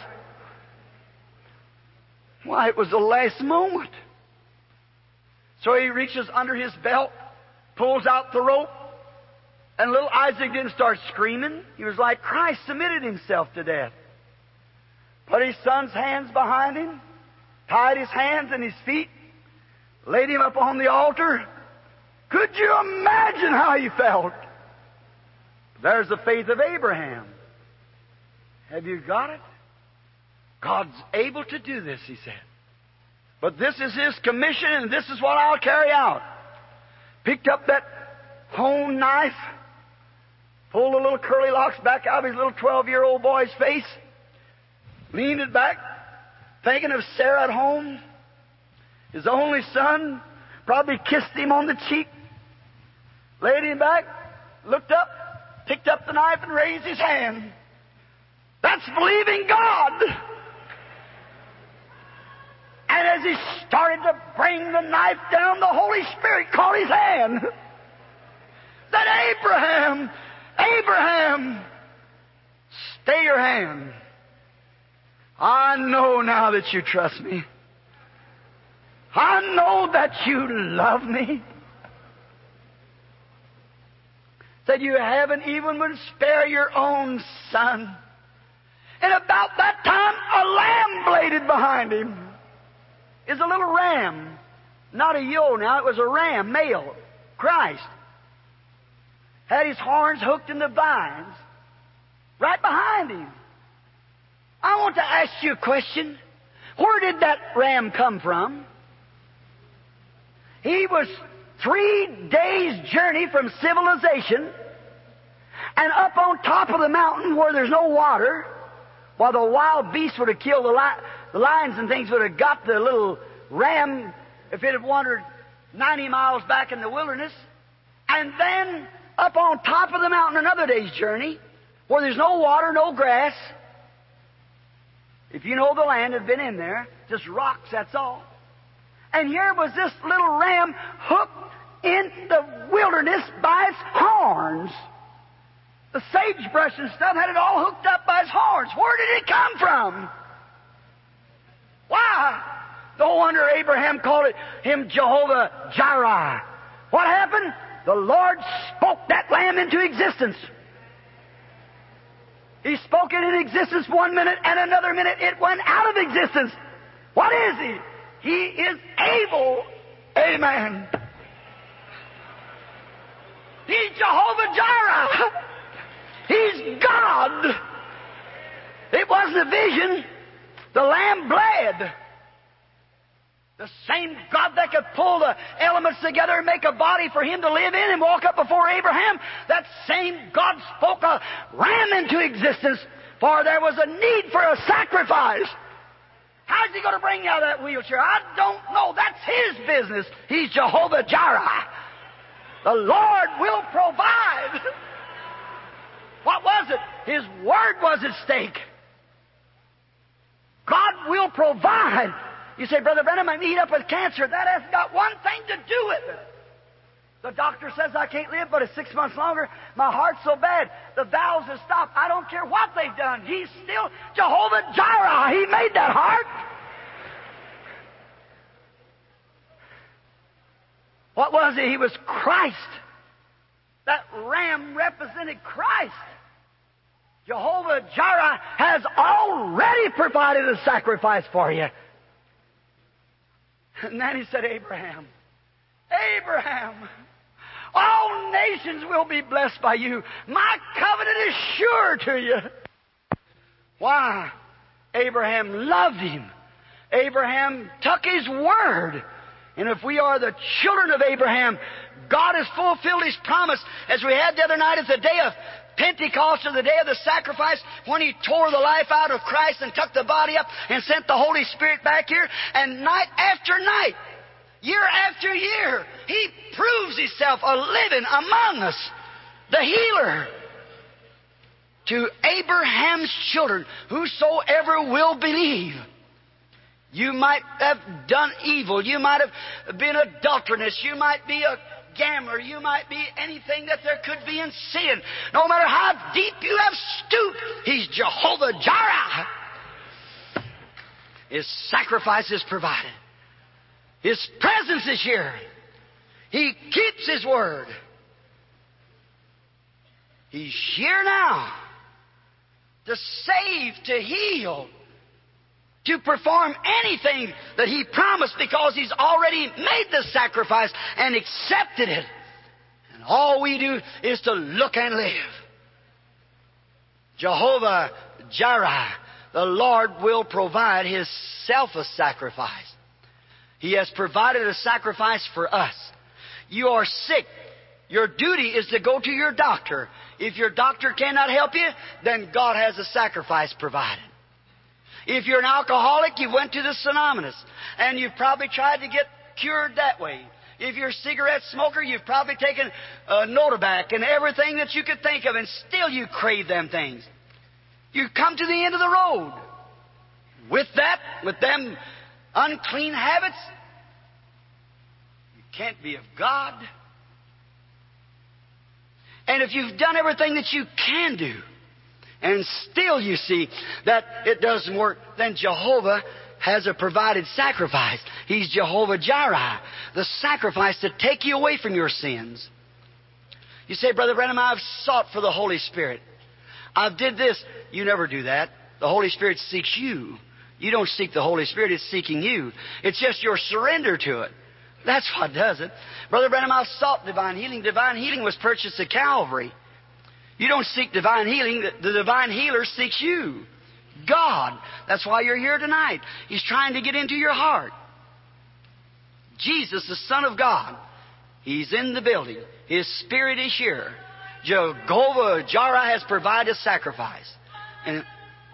Why, it was the last moment. So he reaches under his belt, pulls out the rope, and little Isaac didn't start screaming. He was like Christ, submitted himself to death. Put his son's hands behind him, tied his hands and his feet, laid him up on the altar. Could you imagine how he felt? There's the faith of Abraham. Have you got it? God's able to do this, he said. But this is His commission, and this is what I'll carry out. Picked up that hone knife, pulled the little curly locks back out of his little 12-year-old boy's face, leaned it back, thinking of Sarah at home. His only son, probably kissed him on the cheek, laid him back, looked up, picked up the knife and raised his hand. That's believing God. And as he started to bring the knife down, the Holy Spirit caught his hand. Said, "Abraham, Abraham, stay your hand. I know now that you trust me. I know that you love me." Said, "You haven't even would spare your own son." And about that time, a lamb bladed behind him. It's a little ram. Not a ewe now, it was a ram, male. Christ. Had his horns hooked in the vines. Right behind him. I want to ask you a question. Where did that ram come from? He was 3 days' journey from civilization, and up on top of the mountain where there's no water, while the wild beasts would have killed the lions and things would have got the little ram if it had wandered 90 miles back in the wilderness. And then up on top of the mountain another day's journey, where there's no water, no grass. If you know the land, have been in there, just rocks, that's all. And here was this little ram hooked in the wilderness by its horns. The sagebrush and stuff had it all hooked up by its horns. Where did it come from? Why? No wonder Abraham called him Jehovah Jireh. What happened? The Lord spoke that lamb into existence. He spoke it in existence 1 minute, and another minute it went out of existence. What is He? He is able. Amen. He's Jehovah Jireh. He's God. It wasn't a vision. The lamb bled. The same God that could pull the elements together and make a body for Him to live in and walk up before Abraham, that same God spoke a ram into existence, for there was a need for a sacrifice. How's He going to bring you out of that wheelchair? I don't know. That's His business. He's Jehovah Jireh. The Lord will provide. What was it? His Word was at stake. God will provide. You say, "Brother Branham, I'm eat up with cancer." That has got one thing to do with it. The doctor says I can't live but 6 months longer. My heart's so bad. The valves have stopped. I don't care what they've done. He's still Jehovah Jireh. He made that heart. What was it? He was Christ. That ram represented Christ. Jehovah Jireh has already provided a sacrifice for you. And then He said, "Abraham, Abraham, all nations will be blessed by you. My covenant is sure to you." Why? Abraham loved Him. Abraham took His word. And if we are the children of Abraham, God has fulfilled His promise, as we had the other night at the day of Pentecost, or the day of the sacrifice, when He tore the life out of Christ and took the body up and sent the Holy Spirit back here. And night after night, year after year, He proves Himself a living among us, the healer. to Abraham's children, whosoever will believe. You might have done evil. You might have been adulterous. You might be a gambler. You might be anything that there could be in sin. No matter how deep you have stooped, He's Jehovah Jireh. His sacrifice is provided. His presence is here. He keeps His word. He's here now to save, to heal, to perform anything that He promised, because He's already made the sacrifice and accepted it. And all we do is to look and live. Jehovah Jireh, the Lord will provide His self a sacrifice. He has provided a sacrifice for us. You are sick. Your duty is to go to your doctor. If your doctor cannot help you, then God has a sacrifice provided. If you're an alcoholic, you went to the Synonymous, and you've probably tried to get cured that way. If you're a cigarette smoker, you've probably taken Notabac and everything that you could think of, and still you crave them things. You come to the end of the road. With that, with them unclean habits, you can't be of God. And if you've done everything that you can do, and still you see that it doesn't work, then Jehovah has a provided sacrifice. He's Jehovah Jireh, the sacrifice to take you away from your sins. You say, Brother Branham, I've sought for the Holy Spirit. I've did this. You never do that. The Holy Spirit seeks you. You don't seek the Holy Spirit, it's seeking you. It's just your surrender to it. That's what does it. Brother Branham, I've sought divine healing. Divine healing was purchased at Calvary. You don't seek divine healing. The divine healer seeks you. God. That's why you're here tonight. He's trying to get into your heart. Jesus, the Son of God, He's in the building. His Spirit is here. Jehovah Jireh has provided a sacrifice. And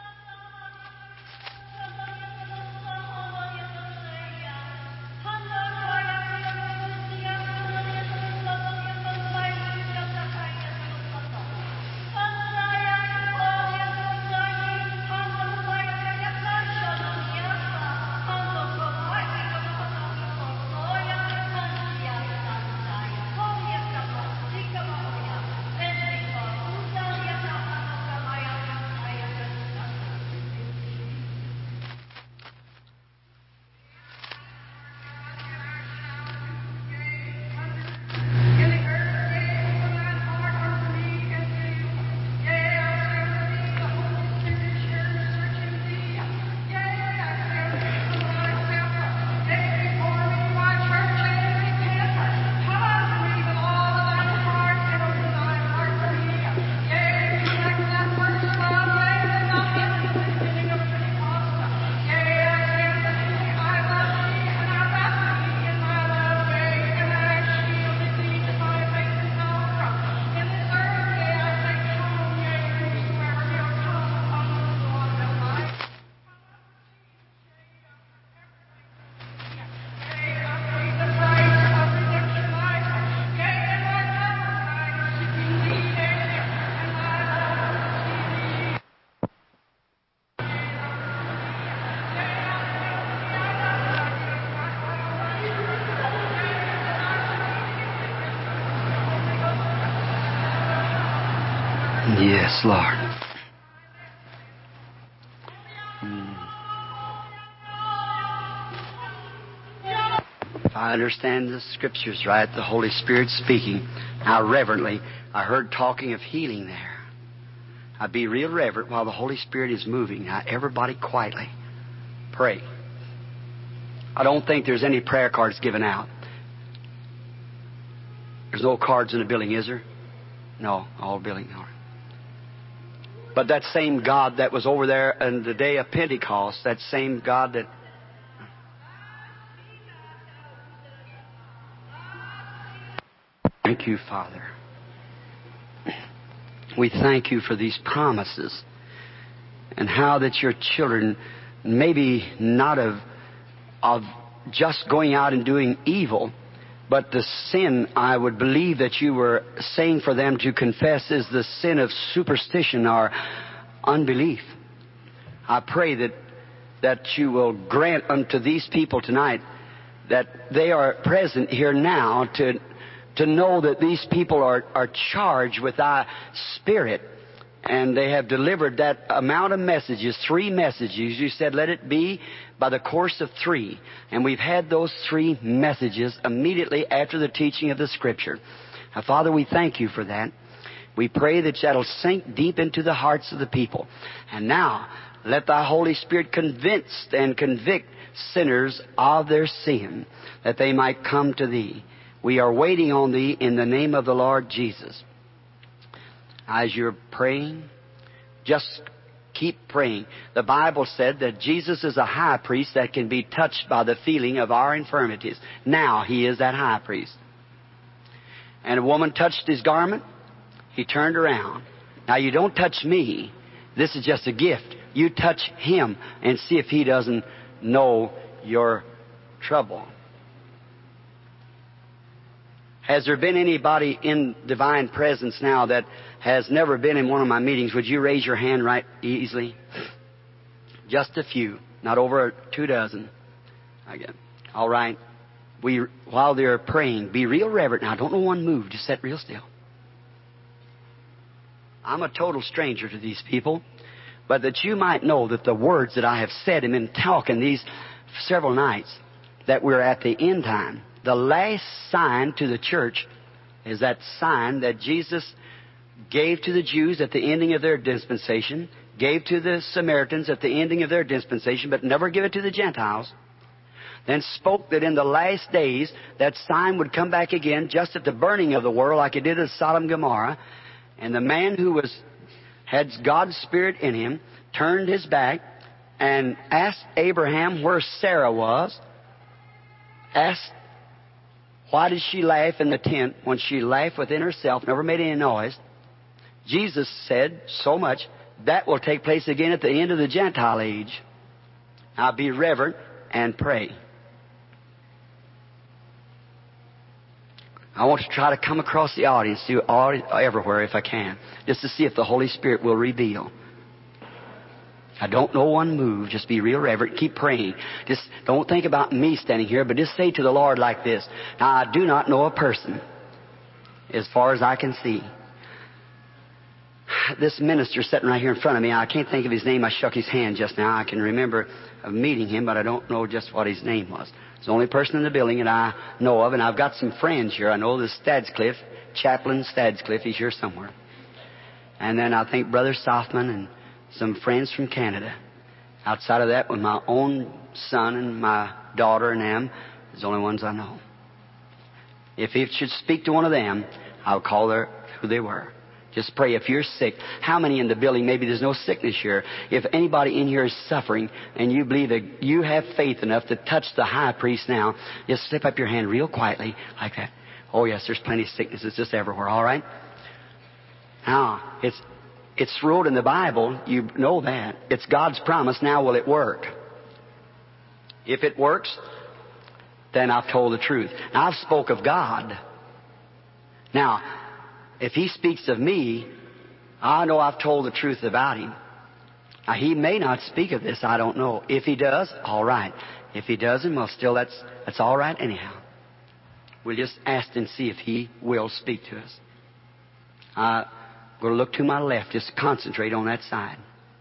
yes, Lord. If I understand the Scriptures right, the Holy Spirit speaking. Now, reverently, I heard talking of healing there. Now, be real reverent while the Holy Spirit is moving. Now, everybody quietly pray. I don't think there's any prayer cards given out. There's no cards in the building, is there? No, all building. All right. But that same God that was over there in the day of Pentecost, that same God that... Thank you, Father. We thank you for these promises and how that your children, maybe not of just going out and doing evil, But the sin, I would believe that you were saying for them to confess, is the sin of superstition or unbelief. I pray that you will grant unto these people tonight that they are present here now to know that these people are charged with thy Spirit. And they have delivered that amount of messages, 3 messages. You said, let it be by the course of 3. And we've had those 3 messages immediately after the teaching of the Scripture. Now, Father, we thank you for that. We pray that that'll sink deep into the hearts of the people. And now, let thy Holy Spirit convince and convict sinners of their sin, that they might come to thee. We are waiting on thee in the name of the Lord Jesus. As you're praying, just keep praying. The Bible said that Jesus is a high priest that can be touched by the feeling of our infirmities. Now He is that high priest. And a woman touched His garment. He turned around. Now you don't touch me. This is just a gift. You touch Him and see if He doesn't know your trouble. Has there been anybody in divine presence now that has never been in one of my meetings? Would you raise your hand right easily? Just a few, not over 24. Again. All right. While they're praying, be real reverent. Now, don't know one move. Just sit real still. I'm a total stranger to these people, but that you might know that the words that I have said and been talking these several nights, that we're at the end time. The last sign to the church is that sign that Jesus gave to the Jews at the ending of their dispensation, gave to the Samaritans at the ending of their dispensation, but never give it to the Gentiles. Then spoke that in the last days that sign would come back again just at the burning of the world like it did at Sodom and Gomorrah. And the man who had God's Spirit in him turned his back and asked Abraham where Sarah was, asked why did she laugh in the tent when she laughed within herself, never made any noise. Jesus said so much, that will take place again at the end of the Gentile age. Now be reverent and pray. I want to try to come across the audience everywhere if I can, just to see if the Holy Spirit will reveal. I don't know one move. Just be real reverent. Keep praying. Just don't think about me standing here, but just say to the Lord like this. Now, I do not know a person as far as I can see. This minister sitting right here in front of me, I can't think of his name. I shook his hand just now. I can remember of meeting him, but I don't know just what his name was. It's the only person in the building that I know of, and I've got some friends here. I know the Stadscliffe, Chaplain Stadscliffe. He's here somewhere. And then I think Brother Southman and some friends from Canada. Outside of that, with my own son and my daughter and them, is the only ones I know. If he should speak to one of them, I'll call who they were. Just pray. If you're sick, how many in the building, maybe there's no sickness here. If anybody in here is suffering and you believe that you have faith enough to touch the high priest now, just slip up your hand real quietly like that. Oh yes, there's plenty of sickness. It's just everywhere, all right? Now, it's wrote in the Bible. You know that. It's God's promise. Now will it work? If it works, then I've told the truth. Now, I've spoke of God. Now, if He speaks of me, I know I've told the truth about Him. Now, He may not speak of this. I don't know. If He does, all right. If He doesn't, well, still that's all right anyhow. We'll just ask and see if He will speak to us. I'm going to look to my left. Just concentrate on that side.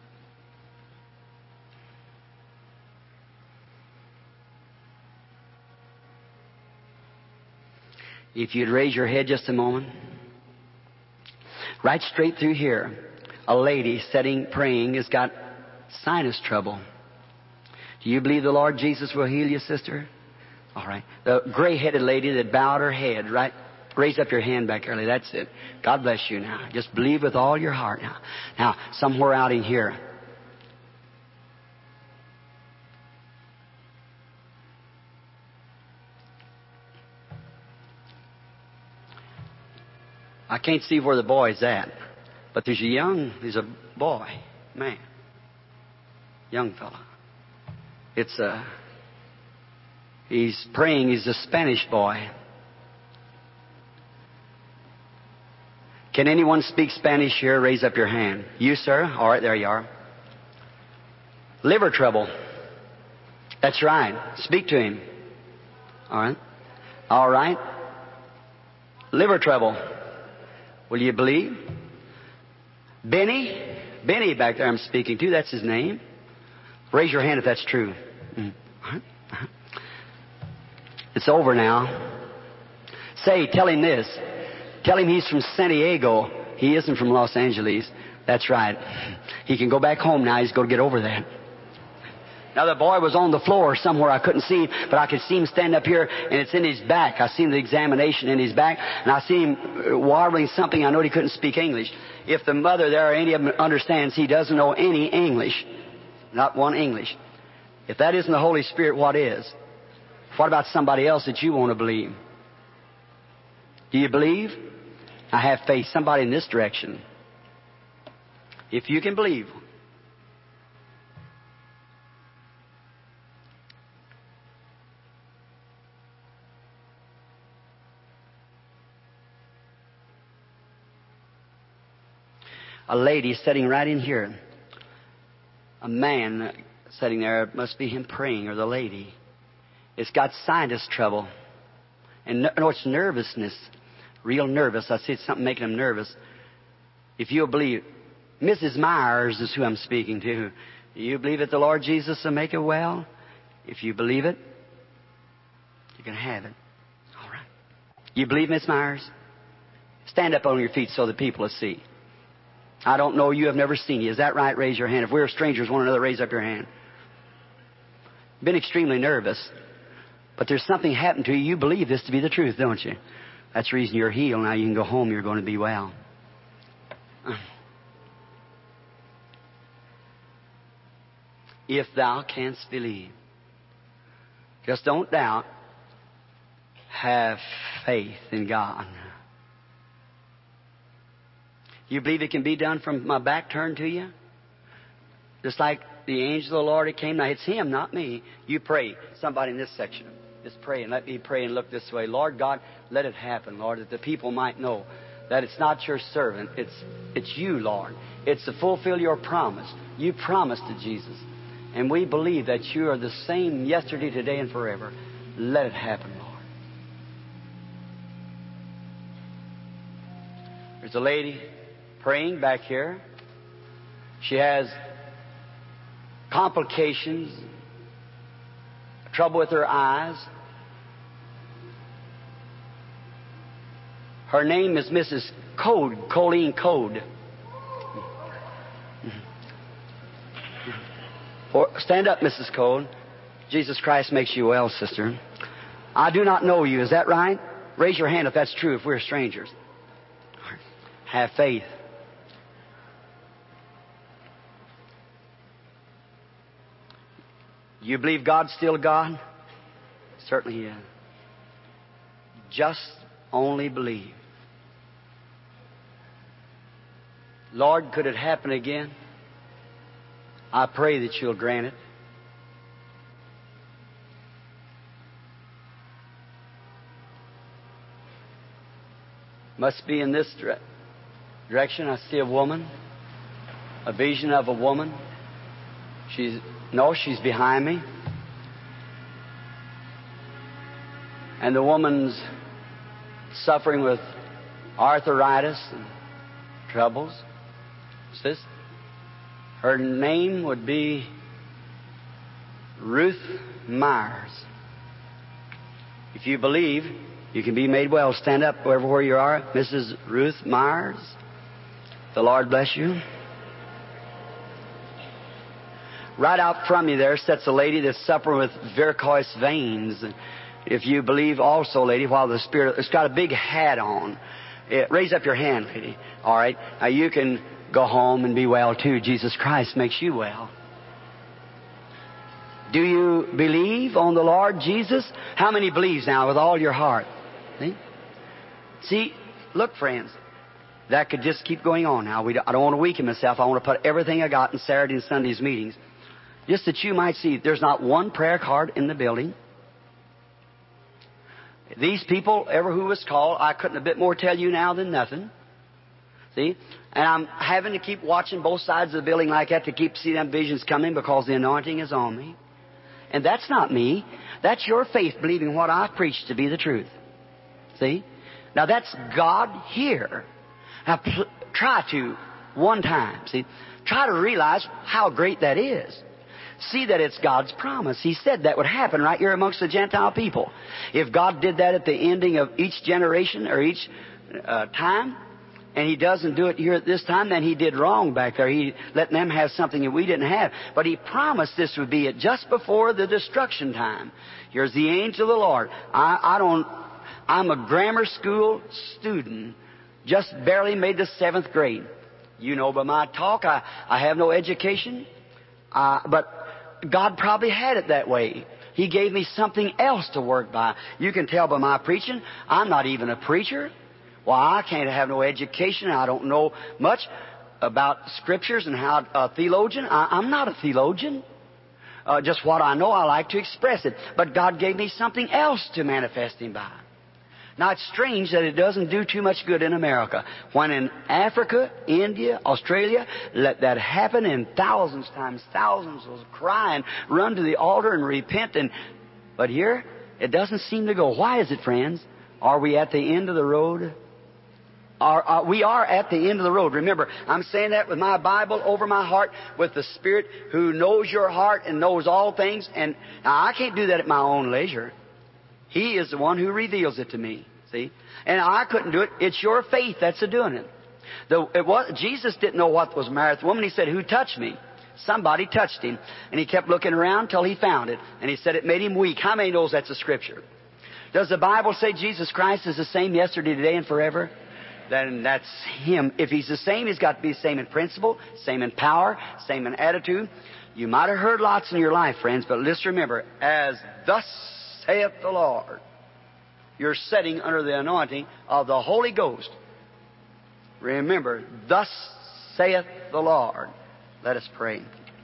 If you'd raise your head just a moment. Right straight through here, a lady sitting praying has got sinus trouble. Do you believe the Lord Jesus will heal you, sister? All right. The gray-headed lady that bowed her head, right? Raise up your hand back early. That's it. God bless you now. Just believe with all your heart now. Now, somewhere out in here. I can't see where the boy's at. But there's a boy, man. Young fella. He's praying. He's a Spanish boy. Can anyone speak Spanish here? Raise up your hand. You, sir? All right, there you are. Liver trouble. That's right. Speak to him. All right. All right. Liver trouble. Will you believe? Benny? Benny back there I'm speaking to. That's his name. Raise your hand if that's true. It's over now. Say, tell him this. Tell him he's from San Diego. He isn't from Los Angeles. That's right. He can go back home now. He's going to get over that. Now, the boy was on the floor somewhere. I couldn't see him, but I could see him stand up here, and it's in his back. I seen the examination in his back, and I see him warbling something. I know he couldn't speak English. If the mother there or any of them understands, he doesn't know any English. Not one English. If that isn't the Holy Spirit, what is? What about somebody else that you want to believe? Do you believe? I have faith. Somebody in this direction. If you can believe. A lady sitting right in here. A man sitting there, must be him praying, or the lady. It's got sinus trouble. And no, it's nervousness. Real nervous. I see it's something making him nervous. If you'll believe, Mrs. Myers is who I'm speaking to. Do you believe that the Lord Jesus will make it well? If you believe it, you can have it. All right. You believe, Miss Myers? Stand up on your feet so the people will see. I don't know you. I've never seen you. Is that right? Raise your hand. If we're strangers, one another, raise up your hand. Been extremely nervous. But there's something happened to you. You believe this to be the truth, don't you? That's the reason you're healed. Now you can go home. You're going to be well. If thou canst believe. Just don't doubt. Have faith in God. You believe it can be done from my back turned to you? Just like the angel of the Lord, it came. Now, it's him, not me. You pray. Somebody in this section. Just pray and let me pray and look this way. Lord God, let it happen, Lord, that the people might know that it's not your servant. It's you, Lord. It's to fulfill your promise. You promised to Jesus. And we believe that you are the same yesterday, today, and forever. Let it happen, Lord. There's a lady praying back here. She has complications, trouble with her eyes. Her name is Mrs. Code, Colleen Code. Stand up, Mrs. Code. Jesus Christ makes you well, sister. I do not know you. Is that right? Raise your hand if that's true, if we're strangers. Have faith. You believe God's still God? Certainly He is. Just only believe. Lord, could it happen again? I pray that you'll grant it. Must be in this direction. I see a woman, a vision of a woman. She's behind me. And the woman's suffering with arthritis and troubles. Says her name would be Ruth Myers. If you believe, you can be made well. Stand up wherever you are. Mrs. Ruth Myers. The Lord bless you. Right out from you there sits a lady that's suffering with varicose veins. If you believe also, lady, while the Spirit... It's got a big hat on. Raise up your hand, lady. All right. Now you can go home and be well too. Jesus Christ makes you well. Do you believe on the Lord Jesus? How many believes now with all your heart? See, look, friends. That could just keep going on now. I don't want to weaken myself. I want to put everything I got in Saturday and Sunday's meetings. Just that you might see, there's not one prayer card in the building. These people, ever who was called, I couldn't a bit more tell you now than nothing. See? And I'm having to keep watching both sides of the building like that to keep seeing them visions coming because the anointing is on me. And that's not me. That's your faith believing what I preach to be the truth. See? Now that's God here. Now try to, one time, see? Try to realize how great that is. See that it's God's promise. He said that would happen right here amongst the Gentile people. If God did that at the ending of each generation or each time, and He doesn't do it here at this time, then He did wrong back there. He let them have something that we didn't have. But He promised this would be it just before the destruction time. Here's the angel of the Lord. I'm a grammar school student. Just barely made the 7th grade. You know by my talk, I have no education. But God probably had it that way. He gave me something else to work by. You can tell by my preaching, I'm not even a preacher. Well, I can't have no education. I don't know much about Scriptures and how a theologian. I'm not a theologian. Just what I know, I like to express it. But God gave me something else to manifest Him by. Now, it's strange that it doesn't do too much good in America. When in Africa, India, Australia, let that happen, and thousands times thousands will cry and run to the altar and repent. But here, it doesn't seem to go. Why is it, friends? Are we at the end of the road? We are at the end of the road. Remember, I'm saying that with my Bible over my heart, with the Spirit who knows your heart and knows all things. And now, I can't do that at my own leisure. He is the one who reveals it to me. See? And I couldn't do it. It's your faith that's doing it. Jesus didn't know what was married with the woman. He said, "Who touched me?" Somebody touched Him. And He kept looking around till He found it. And He said it made Him weak. How many knows that's a Scripture? Does the Bible say Jesus Christ is the same yesterday, today, and forever? Then that's Him. If He's the same, He's got to be the same in principle, same in power, same in attitude. You might have heard lots in your life, friends, but let's remember, as thus saith the Lord, you're sitting under the anointing of the Holy Ghost. Remember, thus saith the Lord. Let us pray.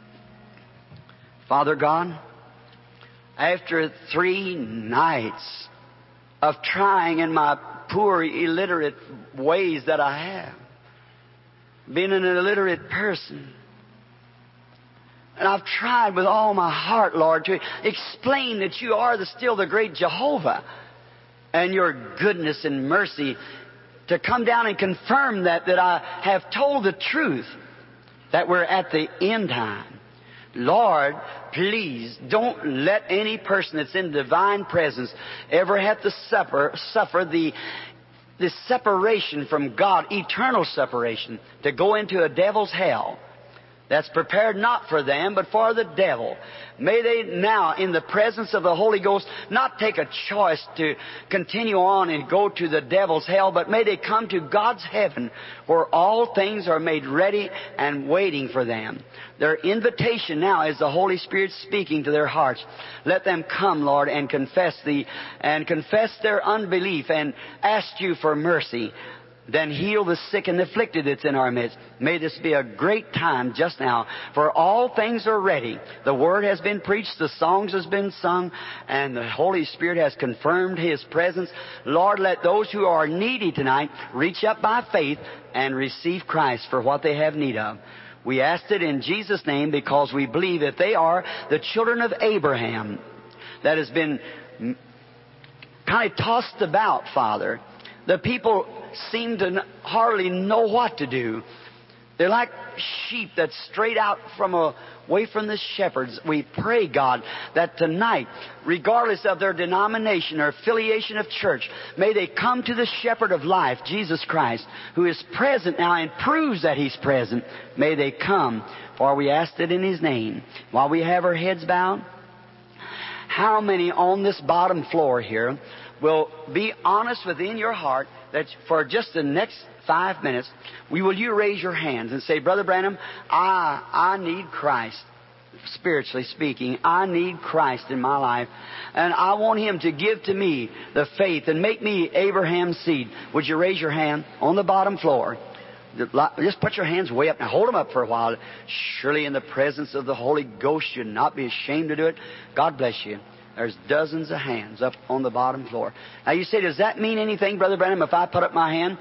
Father God, after 3 nights of trying in my poor, illiterate ways that I have, being an illiterate person, and I've tried with all my heart, Lord, to explain that You are still the great Jehovah, and Your goodness and mercy to come down and confirm that I have told the truth, that we're at the end time. Lord, please don't let any person that's in divine presence ever have to suffer the separation from God, eternal separation, to go into a devil's hell that's prepared not for them, but for the devil. May they now, in the presence of the Holy Ghost, not take a choice to continue on and go to the devil's hell, but may they come to God's heaven, where all things are made ready and waiting for them. Their invitation now is the Holy Spirit speaking to their hearts. Let them come, Lord, and confess their unbelief and ask You for mercy. Then heal the sick and afflicted that's in our midst. May this be a great time just now, for all things are ready. The Word has been preached, the songs has been sung, and the Holy Spirit has confirmed His presence. Lord, let those who are needy tonight reach up by faith and receive Christ for what they have need of. We ask it in Jesus' name because we believe that they are the children of Abraham that has been kind of tossed about, Father. The people seem to hardly know what to do. They're like sheep that's strayed out away from the shepherds. We pray, God, that tonight, regardless of their denomination or affiliation of church, may they come to the shepherd of life, Jesus Christ, who is present now and proves that He's present. May they come, for we asked it in His name. While we have our heads bowed, how many on this bottom floor here will be honest within your heart that for just the next 5 minutes, will you raise your hands and say, Brother Branham, I need Christ. Spiritually speaking, I need Christ in my life, and I want Him to give to me the faith and make me Abraham's seed. Would you raise your hand on the bottom floor? Just put your hands way up. Now hold them up for a while. Surely in the presence of the Holy Ghost, you'd not be ashamed to do it. God bless you. There's dozens of hands up on the bottom floor. Now you say, does that mean anything, Brother Branham, if I put up my hand?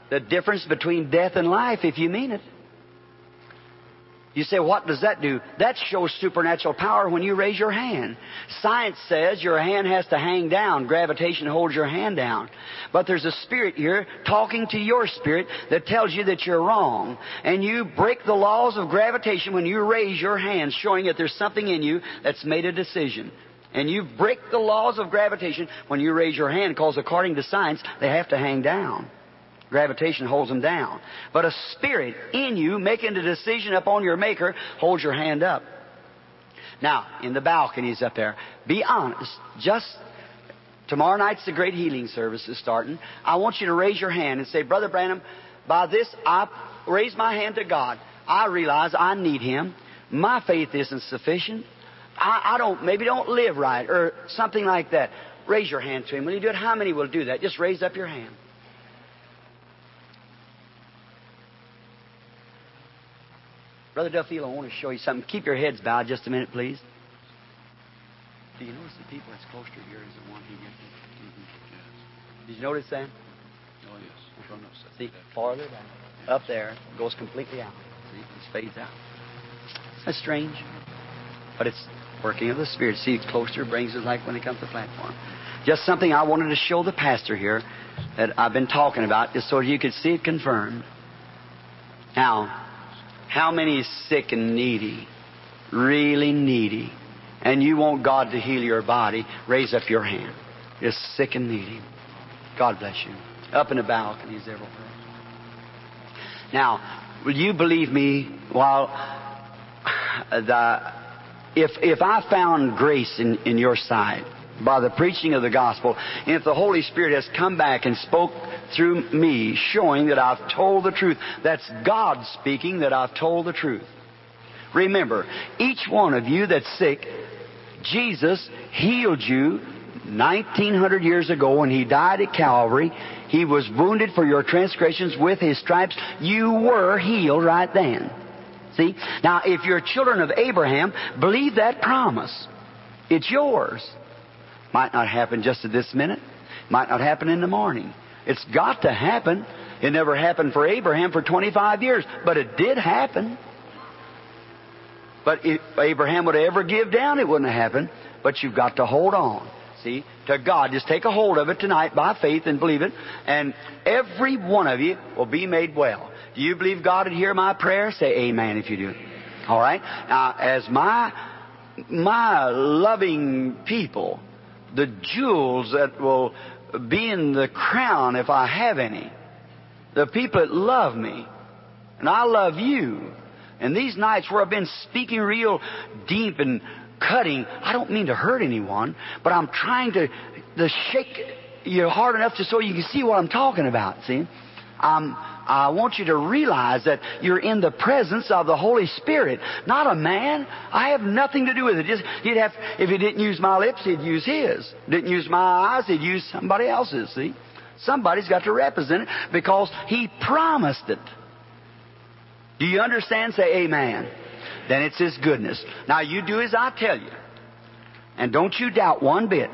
the difference between death and life if you mean it. You say, what does that do? That shows supernatural power when you raise your hand. Science says your hand has to hang down. Gravitation holds your hand down. But there's a spirit here talking to your spirit that tells you that you're wrong. And you break the laws of gravitation when you raise your hand, showing that there's something in you that's made a decision. And you break the laws of gravitation when you raise your hand, because according to science, they have to hang down. Gravitation holds them down. But a spirit in you making a decision upon your Maker holds your hand up. Now, in the balconies up there, be honest. Just tomorrow night's the great healing service is starting. I want you to raise your hand and say, Brother Branham, by this I raise my hand to God. I realize I need Him. My faith isn't sufficient. I don't live right, or something like that. Raise your hand to Him. Will you do it? How many will do that? Just raise up your hand. Brother Duffield, I want to show you something. Keep your heads bowed just a minute, please. Do you notice the people that's closer to you is the one He gets? Mm-hmm. Yes. Did you notice that? Oh, yes. See, farther down. Up there, it goes completely out. See, it fades out. That's strange. But it's working of the Spirit. See, it's closer, brings us like when they come to the platform. Just something I wanted to show the pastor here that I've been talking about, just so you could see it confirmed. Now, how many is sick and needy, really needy, and you want God to heal your body? Raise up your hand. You're sick and needy. God bless you. Up in the balconies everywhere. Now, will you believe me? If I found grace in your sight by the preaching of the gospel, and if the Holy Spirit has come back and spoke through me, showing that I've told the truth, that's God speaking that I've told the truth. Remember, each one of you that's sick, Jesus healed you 1900 years ago when He died at Calvary. He was wounded for your transgressions. With His stripes, you were healed right then. See? Now, if you're children of Abraham, believe that promise. It's yours. Might not happen just at this minute. Might not happen in the morning. It's got to happen. It never happened for Abraham for 25 years, but it did happen. But if Abraham would ever give down, it wouldn't have happened. But you've got to hold on, see, to God. Just take a hold of it tonight by faith and believe it, and every one of you will be made well. Do you believe God would hear my prayer? Say amen if you do. All right? Now, as my loving people, the jewels that will be in the crown if I have any, the people that love me, and I love you, and these nights where I've been speaking real deep and cutting, I don't mean to hurt anyone, but I'm trying to shake you hard enough just so you can see what I'm talking about, see? I want you to realize that you're in the presence of the Holy Spirit, not a man. I have nothing to do with it. If He didn't use my lips, He'd use His. Didn't use my eyes, He'd use somebody else's, see? Somebody's got to represent it because He promised it. Do you understand? Say amen. Then it's His goodness. Now you do as I tell you. And don't you doubt one bit.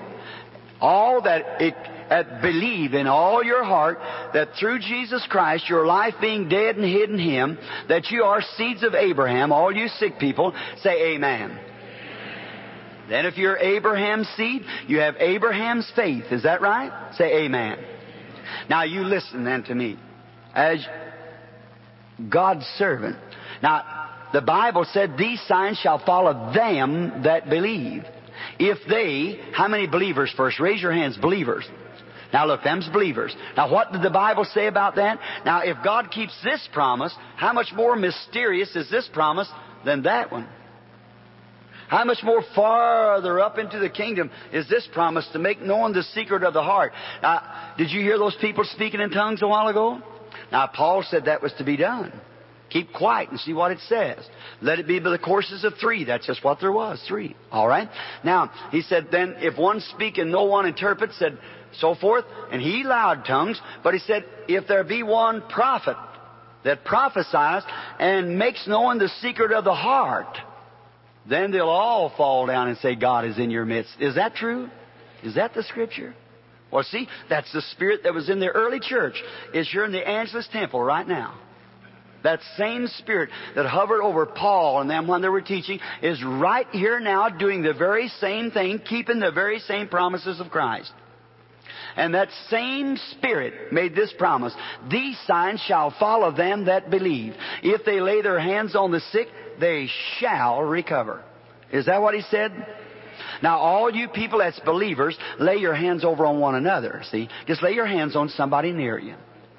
Believe in all your heart that through Jesus Christ, your life being dead and hid in Him, that you are seeds of Abraham. All you sick people, say amen. Then if you're Abraham's seed, you have Abraham's faith. Is that right? Say amen. Now you listen then to me. As God's servant. Now, the Bible said, these signs shall follow them that believe. If they, how many believers first? Raise your hands, believers. Now look, them's believers. Now what did the Bible say about that? Now if God keeps this promise, how much more mysterious is this promise than that one? How much more farther up into the kingdom is this promise to make known the secret of the heart? Now, did you hear those people speaking in tongues a while ago? Now Paul said that was to be done. Keep quiet and see what it says. Let it be by the courses of 3. That's just what there was, 3. All right? Now, he said, then if one speak and no one interprets, said, so forth, and he allowed tongues, but he said, if there be one prophet that prophesies and makes known the secret of the heart, then they'll all fall down and say, God is in your midst. Is that true? Is that the Scripture? Well, see, that's the spirit that was in the early church. Is here in the Angelus Temple right now. That same spirit that hovered over Paul and them when they were teaching is right here now doing the very same thing, keeping the very same promises of Christ. And that same Spirit made this promise: these signs shall follow them that believe. If they lay their hands on the sick, they shall recover. Is that what He said? Now, all you people that's believers, lay your hands over on one another. See? Just lay your hands on somebody near you.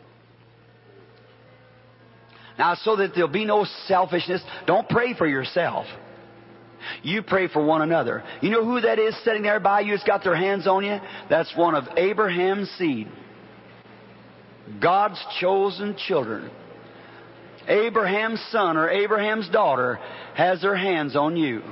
Now, so that there'll be no selfishness, don't pray for yourself. You pray for one another. You know who that is sitting there by you that's got their hands on you? That's one of Abraham's seed. God's chosen children. Abraham's son or Abraham's daughter has their hands on you.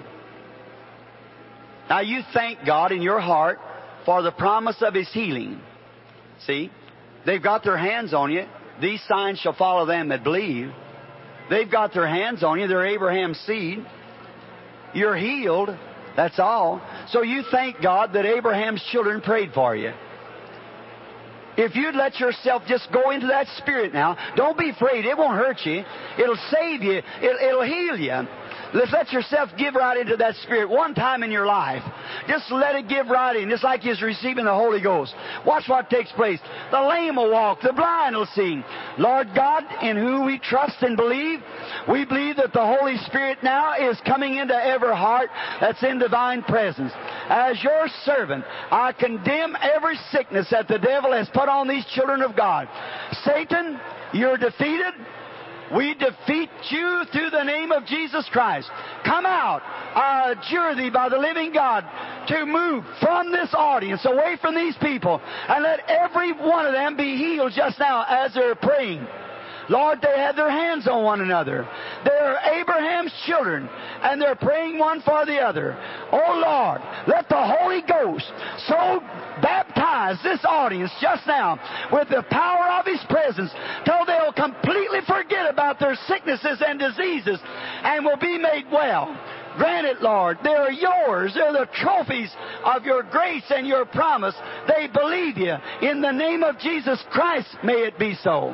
Now you thank God in your heart for the promise of His healing. See? They've got their hands on you. These signs shall follow them that believe. They've got their hands on you. They're Abraham's seed. You're healed. That's all. So you thank God that Abraham's children prayed for you. If you'd let yourself just go into that spirit now, don't be afraid. It won't hurt you. It'll save you. It'll heal you. Let's let yourself give right into that spirit one time in your life. Just let it give right in, just like you're receiving the Holy Ghost. Watch what takes place. The lame will walk, the blind will see. Lord God, in whom we trust and believe, we believe that the Holy Spirit now is coming into every heart that's in divine presence. As your servant, I condemn every sickness that the devil has put on these children of God. Satan, you're defeated. We defeat you through the name of Jesus Christ. Come out. I adjure thee by the living God to move from this audience, away from these people, and let every one of them be healed just now as they're praying. Lord, they have their hands on one another. They're Abraham's children, and they're praying one for the other. Oh, Lord, let the Holy Ghost so baptize this audience just now with the power of His presence till they'll completely forget about their sicknesses and diseases and will be made well. Grant it, Lord. They're yours. They're the trophies of your grace and your promise. They believe you. In the name of Jesus Christ, may it be so.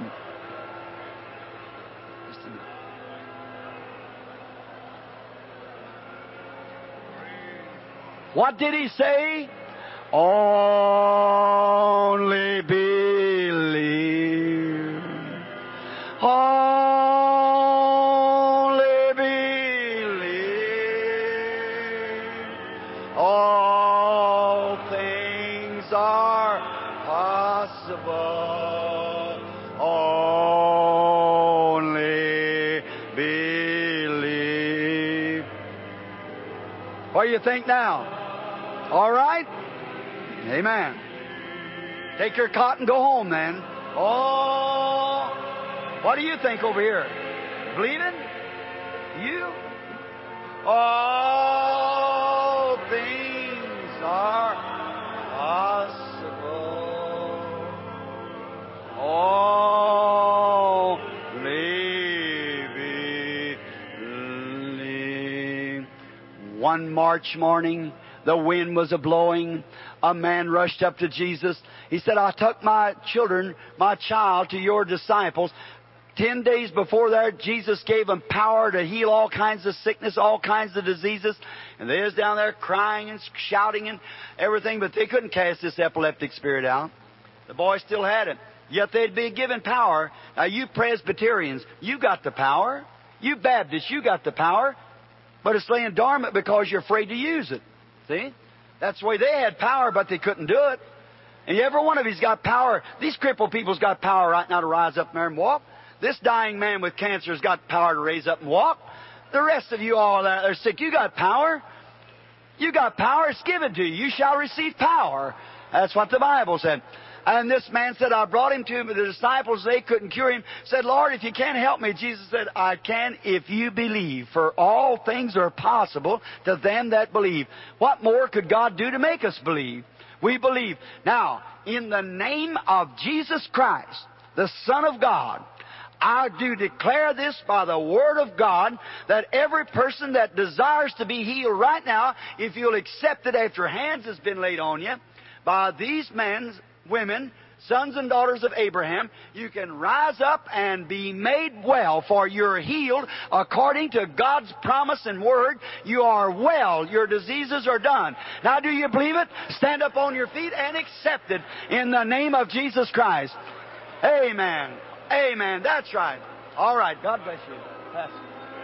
What did He say? Only believe. Only believe. All things are possible. Only believe. What do you think now? All right? Amen. Take your cot and go home then. Oh, what do you think over here? Bleeding? You? All things are possible. Only believe. One March morning, the wind was a-blowing. A man rushed up to Jesus. He said, I took my child to your disciples. 10 days before that, Jesus gave them power to heal all kinds of sickness, all kinds of diseases. And they was down there crying and shouting and everything, but they couldn't cast this epileptic spirit out. The boy still had it. Yet they'd be given power. Now, you Presbyterians, you got the power. You Baptists, you got the power. But it's laying dormant because you're afraid to use it. See? That's the way they had power, but they couldn't do it. And every one of you's got power. These crippled people's got power right now to rise up there and walk. This dying man with cancer has got power to raise up and walk. The rest of you all that are sick, you got power. You got power. It's given to you. You shall receive power. That's what the Bible said. And this man said, I brought him to him, but the disciples, they couldn't cure him. Said, Lord, if you can't help me. Jesus said, I can if you believe. For all things are possible to them that believe. What more could God do to make us believe? We believe. Now, in the name of Jesus Christ, the Son of God, I do declare this by the Word of God, that every person that desires to be healed right now, if you'll accept it after hands has been laid on you, by these men women, sons and daughters of Abraham, you can rise up and be made well, for you're healed according to God's promise and word. You are well. Your diseases are done. Now, do you believe it? Stand up on your feet and accept it in the name of Jesus Christ. Amen. Amen. That's right. All right. God bless you. Pastor.